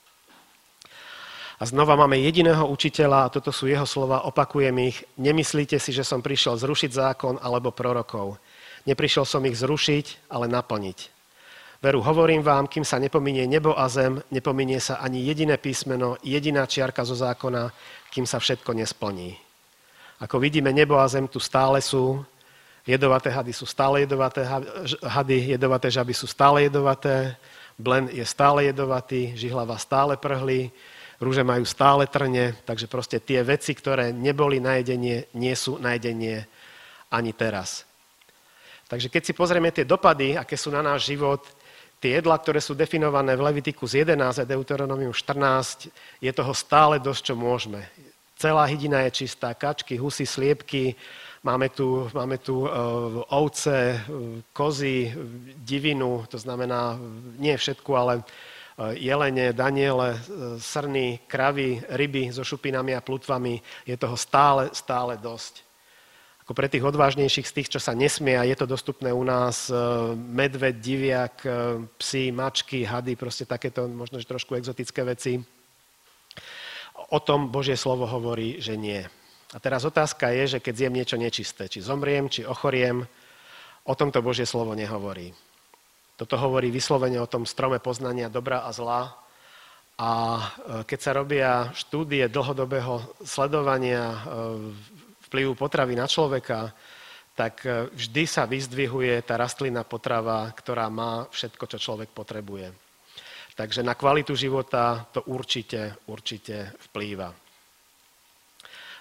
A znova máme jediného učiteľa, a toto sú jeho slova, opakujem ich, nemyslíte si, že som prišiel zrušiť zákon alebo prorokov. Neprišiel som ich zrušiť, ale naplniť. Veru, hovorím vám, kým sa nepominie nebo a zem, nepominie sa ani jediné písmeno, jediná čiarka zo zákona, kým sa všetko nesplní. Ako vidíme, nebo a zem tu stále sú, jedovaté hady sú stále jedovaté, jedovaté žaby sú stále jedovaté, blen je stále jedovatý, žihlava stále prhlí, rúže majú stále trne, takže proste tie veci, ktoré neboli na jedenie, nie sú na jedenie ani teraz. Takže keď si pozrieme tie dopady, aké sú na náš život, tie jedlá, ktoré sú definované v Levitikus 11 a Deuteronomium 14, je toho stále dosť, čo môžeme. Celá hydina je čistá, kačky, husy, sliepky, máme tu ovce, kozy, divinu, to znamená nie všetku, ale jelene, daniele, srny, kravy, ryby so šupinami a plutvami, je toho stále dosť. Ako pre tých odvážnejších z tých, čo sa nesmie, a je to dostupné u nás, medveď, diviak, psi, mačky, hady, proste takéto možno že trošku exotické veci. O tom Božie slovo hovorí, že nie. A teraz otázka je, že keď zjem niečo nečisté, či zomriem, či ochoriem, o tomto Božie slovo nehovorí. Toto hovorí vyslovene o tom strome poznania dobra a zla. A keď sa robia štúdie dlhodobého sledovania vplyvu potravy na človeka, tak vždy sa vyzdvihuje tá rastlinná potrava, ktorá má všetko, čo človek potrebuje. Takže na kvalitu života to určite vplýva.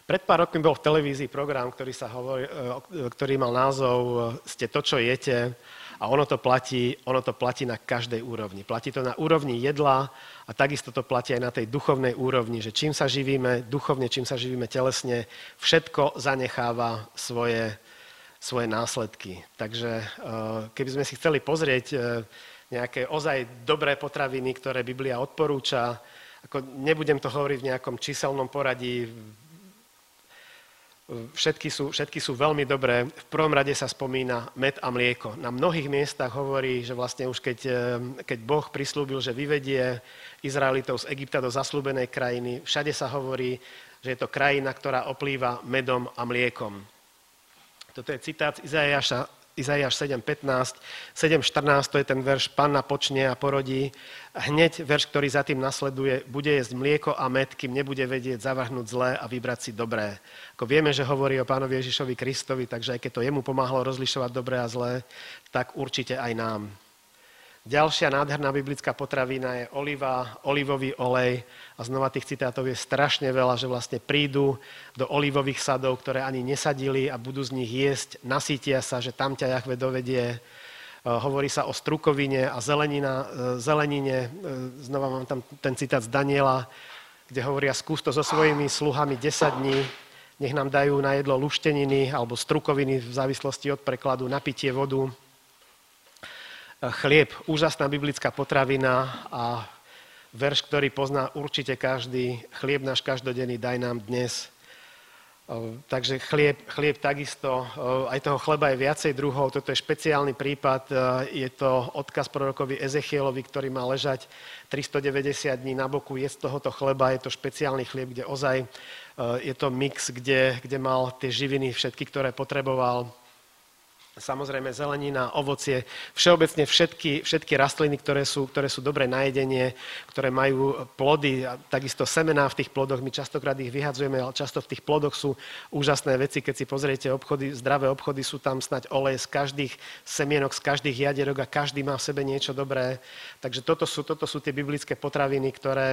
Pred pár rokmi bol v televízii program, ktorý mal názov Ste to, čo jete, a ono to platí na každej úrovni. Platí to na úrovni jedla a takisto to platí aj na tej duchovnej úrovni, že čím sa živíme duchovne, čím sa živíme telesne, všetko zanecháva svoje následky. Takže keby sme si chceli pozrieť nejaké ozaj dobré potraviny, ktoré Biblia odporúča, ako nebudem to hovoriť v nejakom číselnom poradí, všetky sú veľmi dobré. V prvom rade sa spomína med a mlieko. Na mnohých miestach hovorí, že vlastne už keď Boh prislúbil, že vyvedie Izraelitov z Egypta do zasľúbenej krajiny, všade sa hovorí, že je to krajina, ktorá oplýva medom a mliekom. Toto je citát Izaiáš 7.15, 7.14, to je ten verš Panna počne a porodí. Hneď verš, ktorý za tým nasleduje, bude jesť mlieko a med, kým nebude vedieť zavrhnúť zlé a vybrať si dobré. Ako vieme, že hovorí o Pánovi Ježišovi Kristovi, takže aj keď to jemu pomáhalo rozlišovať dobré a zlé, tak určite aj nám. Ďalšia nádherná biblická potravina je olivový olej. A znova tých citátov je strašne veľa, že vlastne prídu do olivových sadov, ktoré ani nesadili a budú z nich jesť, nasítia sa, že tam ťa Jahve dovedie. Hovorí sa o strukovine a zelenine. Znova mám tam ten citát z Daniela, kde hovoria: skús to so svojimi sluhami 10 dní, nech nám dajú na jedlo lušteniny alebo strukoviny v závislosti od prekladu, na pitie vodu. Chlieb, úžasná biblická potravina a verš, ktorý pozná určite každý. Chlieb náš každodenný daj nám dnes. Takže chlieb takisto, aj toho chleba je viacej druhov, toto je špeciálny prípad, je to odkaz prorokovi Ezechielovi, ktorý má ležať 390 dní na boku, jesť tohoto chleba, je to špeciálny chlieb, kde ozaj je to mix, kde mal tie živiny všetky, ktoré potreboval. Samozrejme zelenina, ovocie, všeobecne všetky rastliny, ktoré sú dobré na jedenie, ktoré majú plody, a takisto semená v tých plodoch, my častokrát ich vyhadzujeme, ale často v tých plodoch sú úžasné veci, keď si pozriete zdravé obchody, sú tam snať olej z každých semienok, z každých jadierok a každý má v sebe niečo dobré. Takže toto sú tie biblické potraviny,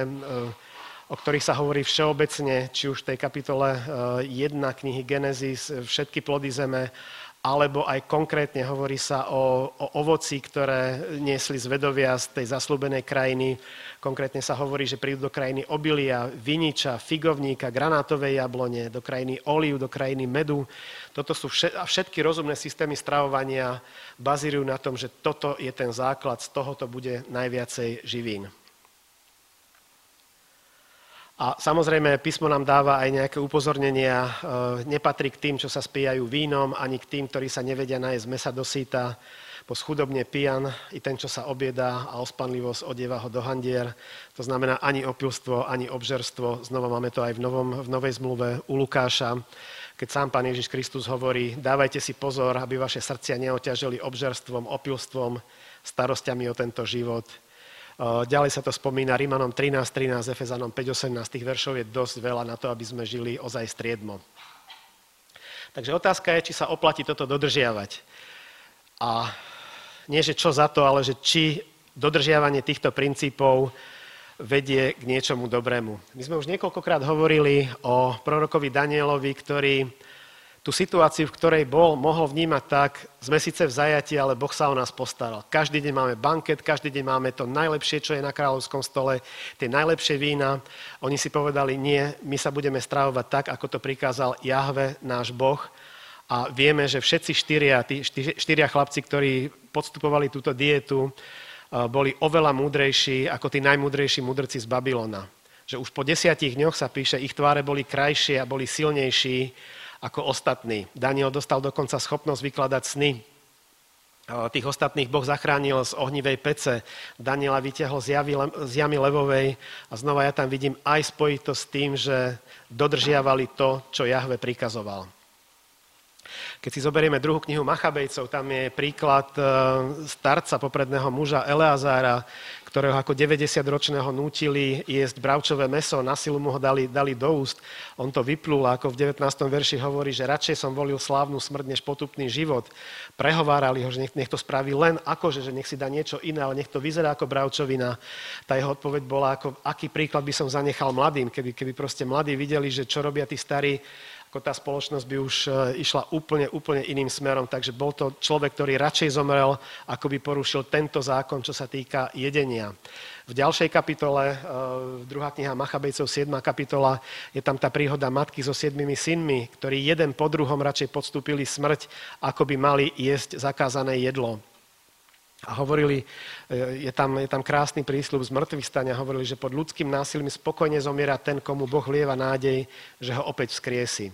o ktorých sa hovorí všeobecne, či už v tej kapitole 1 knihy Genesis, všetky plody zeme, alebo aj konkrétne hovorí sa o ovoci, ktoré niesli zvedovia z tej zasľúbenej krajiny. Konkrétne sa hovorí, že prídu do krajiny obilia, viniča, figovníka, granátovej jablone, do krajiny olív, do krajiny medu. Toto sú všetky rozumné systémy stravovania bazírujú na tom, že toto je ten základ, z tohoto bude najviacej živín. A samozrejme, písmo nám dáva aj nejaké upozornenia. Nepatrí k tým, čo sa spíjajú vínom, ani k tým, ktorí sa nevedia nájsť mesa do síta. Po schudobne pijan i ten, čo sa objedá a ospanlivosť odieva ho do handier. To znamená ani opilstvo, ani obžerstvo. Znova máme to aj v Novej zmluve u Lukáša, keď sám Pán Ježiš Kristus hovorí: dávajte si pozor, aby vaše srdcia neoťažili obžerstvom, opilstvom, starosťami o tento život. Ďalej sa to spomína Rimanom 13.13, Efezanom 5.18. Tých veršov je dosť veľa na to, aby sme žili ozaj striedmo. Takže otázka je, či sa oplatí toto dodržiavať. A nie, že čo za to, ale že či dodržiavanie týchto princípov vedie k niečomu dobrému. My sme už niekoľkokrát hovorili o prorokovi Danielovi, ktorý tú situáciu, v ktorej mohol vnímať tak: sme síce v zajatí, ale Boh sa o nás postaral. Každý deň máme banket, každý deň máme to najlepšie, čo je na kráľovskom stole, tie najlepšie vína. Oni si povedali: nie, my sa budeme stravovať tak, ako to prikázal Jahve, náš Boh. A vieme, že všetci štyria chlapci, ktorí podstupovali túto dietu, boli oveľa múdrejší ako tí najmúdrejší mudrci z Babylona. Že už po 10 dňoch sa píše, ich tváre boli krajšie a boli silnejší ako ostatní. Daniel dostal dokonca schopnosť vykladať sny. Tých ostatných Boh zachránil z ohnivej pece. Daniela vytiahol z jamy levovej a znova ja tam vidím aj spojitosť s tým, že dodržiavali to, čo Jahve prikazoval. Keď si zoberieme druhú knihu Machabejcov, tam je príklad starca, popredného muža Eleazára, ktorého ako 90-ročného nútili jesť bravčové mäso, na silu mu ho dali do úst. On to vyplul, ako v 19. verši hovorí, že radšej som volil slávnu smrť než potupný život. Prehovárali ho, že nech to spraví len akože, že nech si dá niečo iné, ale nech to vyzerá ako bravčovina. Tá jeho odpoveď bola, ako, aký príklad by som zanechal mladým, keby proste mladí videli, že čo robia tí starí, ako tá spoločnosť by už išla úplne iným smerom. Takže bol to človek, ktorý radšej zomrel, ako by porušil tento zákon, čo sa týka jedenia. V ďalšej kapitole, 2. kniha Machabejcov, 7. kapitola, je tam tá príhoda matky so 7 synmi, ktorí jeden po druhom radšej podstúpili smrť, ako by mali jesť zakázané jedlo. A hovorili, je tam krásny prísľub z mŕtvych stania, hovorili, že pod ľudským násilím spokojne zomiera ten, komu Boh lieva nádej, že ho opäť vzkriesi.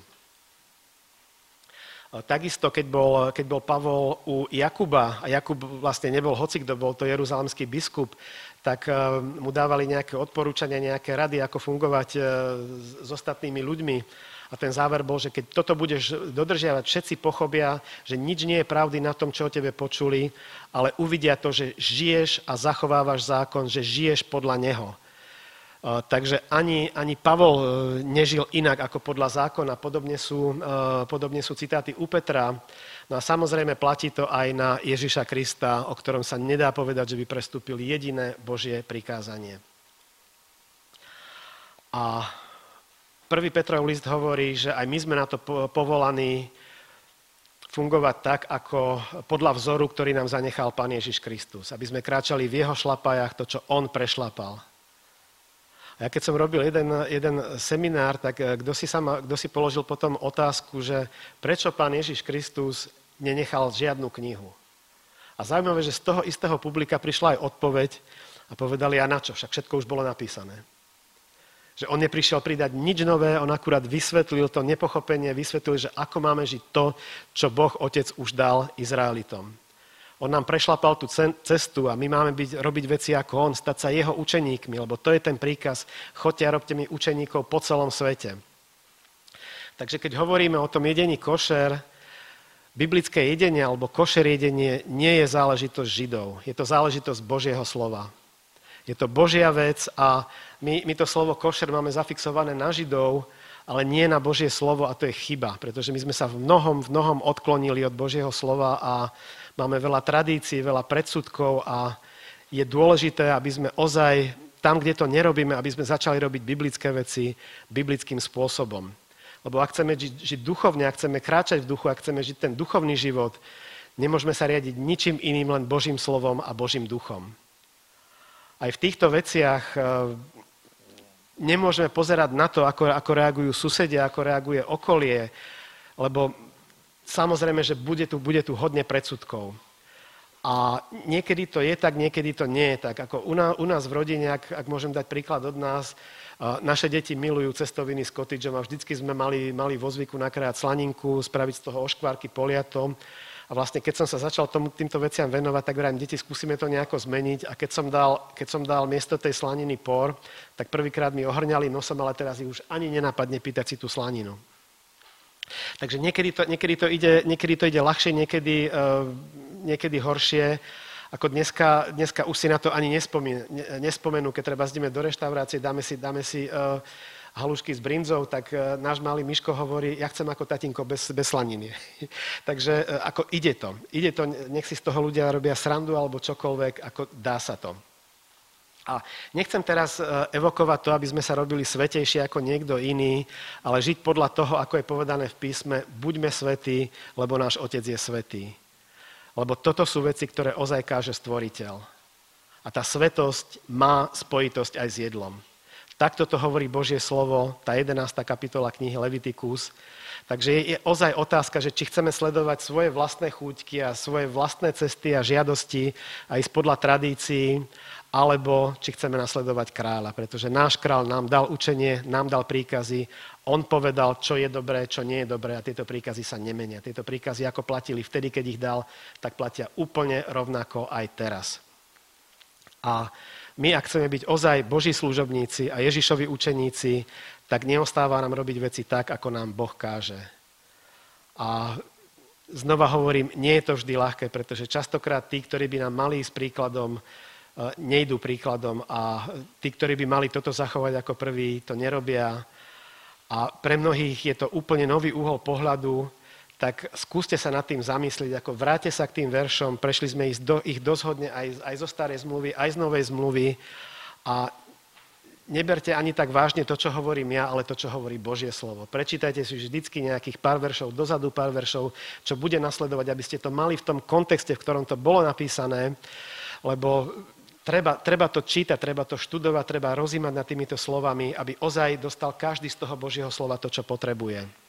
Takisto, keď bol Pavol u Jakuba, a Jakub vlastne nebol hocikdo, bol to jeruzalemský biskup, tak mu dávali nejaké odporúčania, nejaké rady, ako fungovať s ostatnými ľuďmi. A ten záver bol, že keď toto budeš dodržiavať, všetci pochopia, že nič nie je pravdy na tom, čo o tebe počuli, ale uvidia to, že žiješ a zachovávaš zákon, že žiješ podľa neho. Takže ani Pavol nežil inak ako podľa zákona. Podobne sú citáty u Petra. No a samozrejme platí to aj na Ježiša Krista, o ktorom sa nedá povedať, že by prestúpil jediné Božie prikázanie. A 1. Petrov list hovorí, že aj my sme na to povolaní fungovať tak, ako podľa vzoru, ktorý nám zanechal Pán Ježiš Kristus. Aby sme kráčali v jeho šlapajách, to, čo on prešlapal. A ja keď som robil jeden seminár, tak kto si položil potom otázku, že prečo Pán Ježiš Kristus nenechal žiadnu knihu. A zaujímavé, že z toho istého publika prišla aj odpoveď a povedali, a na čo, však všetko už bolo napísané. Že on neprišiel pridať nič nové, on akurát vysvetlil to nepochopenie, vysvetlil, že ako máme žiť to, čo Boh Otec už dal Izraelitom. On nám prešlapal tú cestu a my máme robiť veci ako on, stať sa jeho učeníkmi, lebo to je ten príkaz, choďte a robte mi učeníkov po celom svete. Takže keď hovoríme o tom jedení košer, biblické jedenie alebo košer jedenie nie je záležitosť Židov, je to záležitosť Božieho slova. Je to Božia vec a my to slovo košer máme zafixované na Židov, ale nie na Božie slovo a to je chyba, pretože my sme sa v mnohom odklonili od Božieho slova a máme veľa tradícií, veľa predsudkov a je dôležité, aby sme ozaj tam, kde to nerobíme, aby sme začali robiť biblické veci biblickým spôsobom. Lebo ak chceme žiť duchovne, ak chceme kráčať v duchu, ak chceme žiť ten duchovný život, nemôžeme sa riadiť ničím iným, len Božím slovom a Božím duchom. Aj v týchto veciach nemôžeme pozerať na to, ako reagujú susedia, ako reaguje okolie, lebo samozrejme, že bude tu hodne predsudkov. A niekedy to je tak, niekedy to nie je tak. Ako u nás v rodine, ak môžem dať príklad od nás, naše deti milujú cestoviny s kotidžom a vždycky sme mali vo zvyku nakrájať slaninku, spraviť z toho oškvárky, poliať to. A vlastne keď som sa začal týmto veciam venovať, tak vrajím, deti, skúsime to nejako zmeniť. A keď som dal miesto tej slaniny por, tak prvýkrát mi ohrňali nosom, ale teraz ich už ani nenápadne pýtať si tú slaninu. Takže niekedy to ide ľahšie, niekedy horšie. Ako dneska už si na to ani nespomenú, keď treba ideme do reštaurácie, dáme si halušky s brinzou, tak náš malý Miško hovorí, ja chcem ako tatínko bez slaniny. Takže ako ide to, nech si z toho ľudia robia srandu alebo čokoľvek, ako dá sa to. A nechcem teraz evokovať to, aby sme sa robili svätejšie ako niekto iný, ale žiť podľa toho, ako je povedané v písme, buďme svätí, lebo náš Otec je svätý. Lebo toto sú veci, ktoré ozaj káže Stvoriteľ. A tá svätosť má spojitosť aj s jedlom. Takto to hovorí Božie slovo, tá 11. kapitola knihy Levitikus. Takže je ozaj otázka, že či chceme sledovať svoje vlastné chúťky a svoje vlastné cesty a žiadosti a ísť podľa tradícií, alebo či chceme nasledovať kráľa. Pretože náš kráľ nám dal učenie, nám dal príkazy, on povedal, čo je dobré, čo nie je dobré a tieto príkazy sa nemenia. Tieto príkazy, ako platili vtedy, keď ich dal, tak platia úplne rovnako aj teraz. A my, ak chceme byť ozaj Boží služobníci a Ježišovi učeníci, tak neostáva nám robiť veci tak, ako nám Boh káže. A znova hovorím, nie je to vždy ľahké, pretože častokrát tí, ktorí by nám mali ísť príkladom, nejdú príkladom a tí, ktorí by mali toto zachovať ako prvý, to nerobia. A pre mnohých je to úplne nový uhol pohľadu, tak skúste sa nad tým zamyslieť, ako vráte sa k tým veršom, prešli sme ich doshodne aj zo starej zmluvy, aj z novej zmluvy a neberte ani tak vážne to, čo hovorím ja, ale to, čo hovorí Božie slovo. Prečítajte si vždycky nejakých pár veršov, dozadu pár veršov, čo bude nasledovať, aby ste to mali v tom kontexte, v ktorom to bolo napísané, lebo treba to čítať, treba to študovať, treba rozímať nad týmito slovami, aby ozaj dostal každý z toho Božieho slova to, čo potrebuje.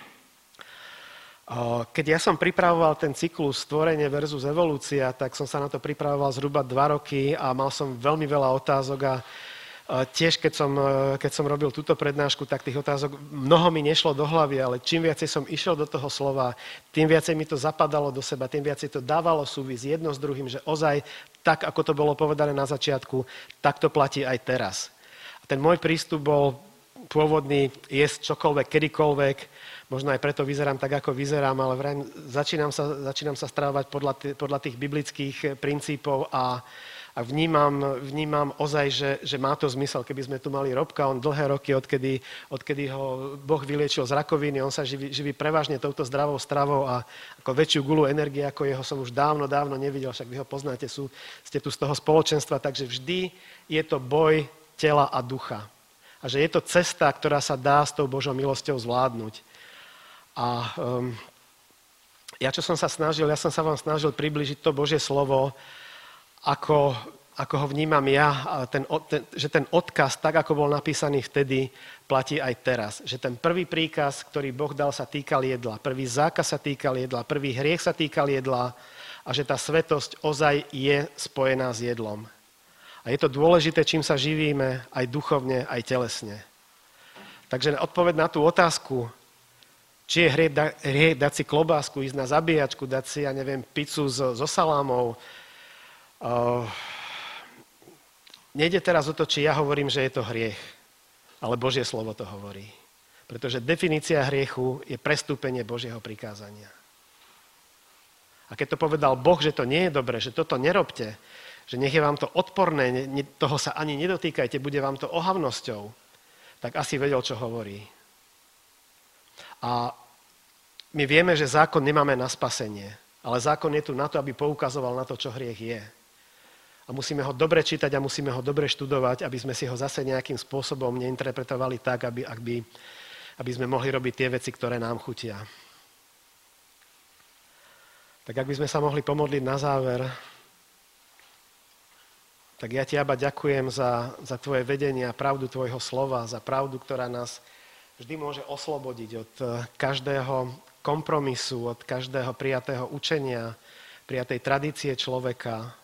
Keď ja som pripravoval ten cyklus Stvorenie versus evolúcia, tak som sa na to pripravoval zhruba 2 roky a mal som veľmi veľa otázok a tiež keď som robil túto prednášku, tak tých otázok mnoho mi nešlo do hlavy, ale čím viacej som išiel do toho slova, tým viacej mi to zapadalo do seba, tým viacej to dávalo súvis jedno s druhým, že ozaj tak, ako to bolo povedané na začiatku, tak to platí aj teraz. A ten môj prístup bol pôvodný, jesť čokoľvek, kedykoľvek, možno aj preto vyzerám tak, ako vyzerám, ale začínam sa strávať podľa tých biblických princípov a vnímam ozaj, že má to zmysel. Keby sme tu mali Robka, on dlhé roky, odkedy ho Boh vyliečil z rakoviny, on sa živí prevažne touto zdravou stravou a ako väčšiu gulu energie, ako jeho som už dávno nevidel, však vy ho poznáte, ste tu z toho spoločenstva, takže vždy je to boj tela a ducha. A že je to cesta, ktorá sa dá s tou Božou milosťou zvládnuť. A ja som sa vám snažil približiť to Božie slovo, ako ho vnímam ja, a že ten odkaz, tak ako bol napísaný vtedy, platí aj teraz. Že ten prvý príkaz, ktorý Boh dal, sa týkal jedla. Prvý zákaz sa týkal jedla. Prvý hriech sa týkal jedla. A že tá svätosť ozaj je spojená s jedlom. A je to dôležité, čím sa živíme, aj duchovne, aj telesne. Takže odpoveď na tú otázku, či je hriech dať si klobásku, ísť na zabíjačku, dať si, pizzu so salámou. Nejde teraz o to, či ja hovorím, že je to hriech, ale Božie slovo to hovorí. Pretože definícia hriechu je prestúpenie Božieho prikázania. A keď to povedal Boh, že to nie je dobré, že toto nerobte, že nech je vám to odporné, toho sa ani nedotýkajte, bude vám to ohavnosťou, tak asi vedel, čo hovorí. A my vieme, že zákon nemáme na spasenie, ale zákon je tu na to, aby poukazoval na to, čo hriech je. A musíme ho dobre čítať a musíme ho dobre študovať, aby sme si ho zase nejakým spôsobom neinterpretovali tak, aby sme mohli robiť tie veci, ktoré nám chutia. Tak ak by sme sa mohli pomodliť na záver, tak ja ti, Abba, ďakujem za tvoje vedenie a pravdu tvojho slova, za pravdu, ktorá nás vždy môže oslobodiť od každého kompromisu, od každého prijatého učenia, prijatej tradície človeka.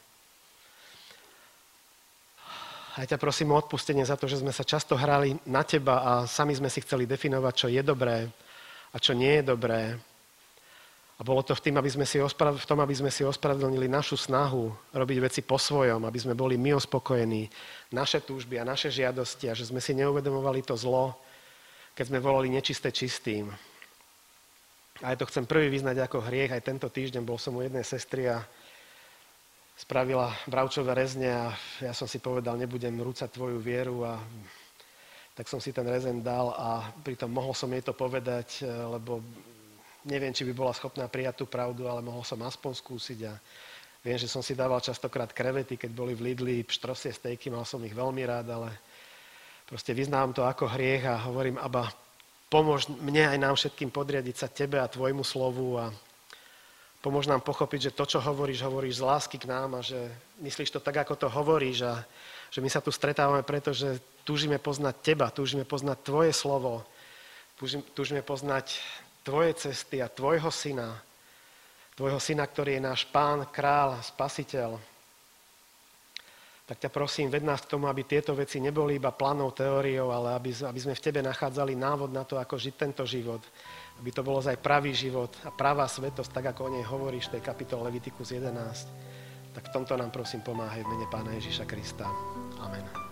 A ja ťa prosím o odpustenie za to, že sme sa často hrali na teba a sami sme si chceli definovať, čo je dobré a čo nie je dobré. A bolo to v tom, aby sme si ospravedlnili našu snahu robiť veci po svojom, aby sme boli my uspokojení, naše túžby a naše žiadosti a že sme si neuvedomovali to zlo, keď sme volali nečisté čistým. A ja to chcem prvý vyznať ako hriech. Aj tento týždeň bol som u jednej sestry a spravila bravčové rezne a ja som si povedal, nebudem rúcať tvoju vieru a tak som si ten rezen dal a pritom mohol som jej to povedať, lebo neviem, či by bola schopná prijať tú pravdu, ale mohol som aspoň skúsiť a viem, že som si dával častokrát krevety, keď boli v Lidli, pštrosie stejky, mal som ich veľmi rád, ale proste vyznávam to ako hriech a hovorím, Abba, pomôž mne aj nám všetkým podriadiť sa tebe a tvojmu slovu a pomôž nám pochopiť, že to, čo hovoríš z lásky k nám a že myslíš to tak, ako to hovoríš a že my sa tu stretávame, pretože túžime poznať teba, túžime poznať tvoje slovo, túžime poznať tvoje cesty a tvojho syna, ktorý je náš pán, král, spasiteľ. Tak ťa prosím, ved nás k tomu, aby tieto veci neboli iba planou teóriou, ale aby sme v tebe nachádzali návod na to, ako žiť tento život. Aby to bolo aj pravý život a pravá svetosť, tak ako o nej hovoríš v tej kapitole Leviticus 11. Tak v tomto nám prosím pomáhaj v mene Pána Ježiša Krista. Amen.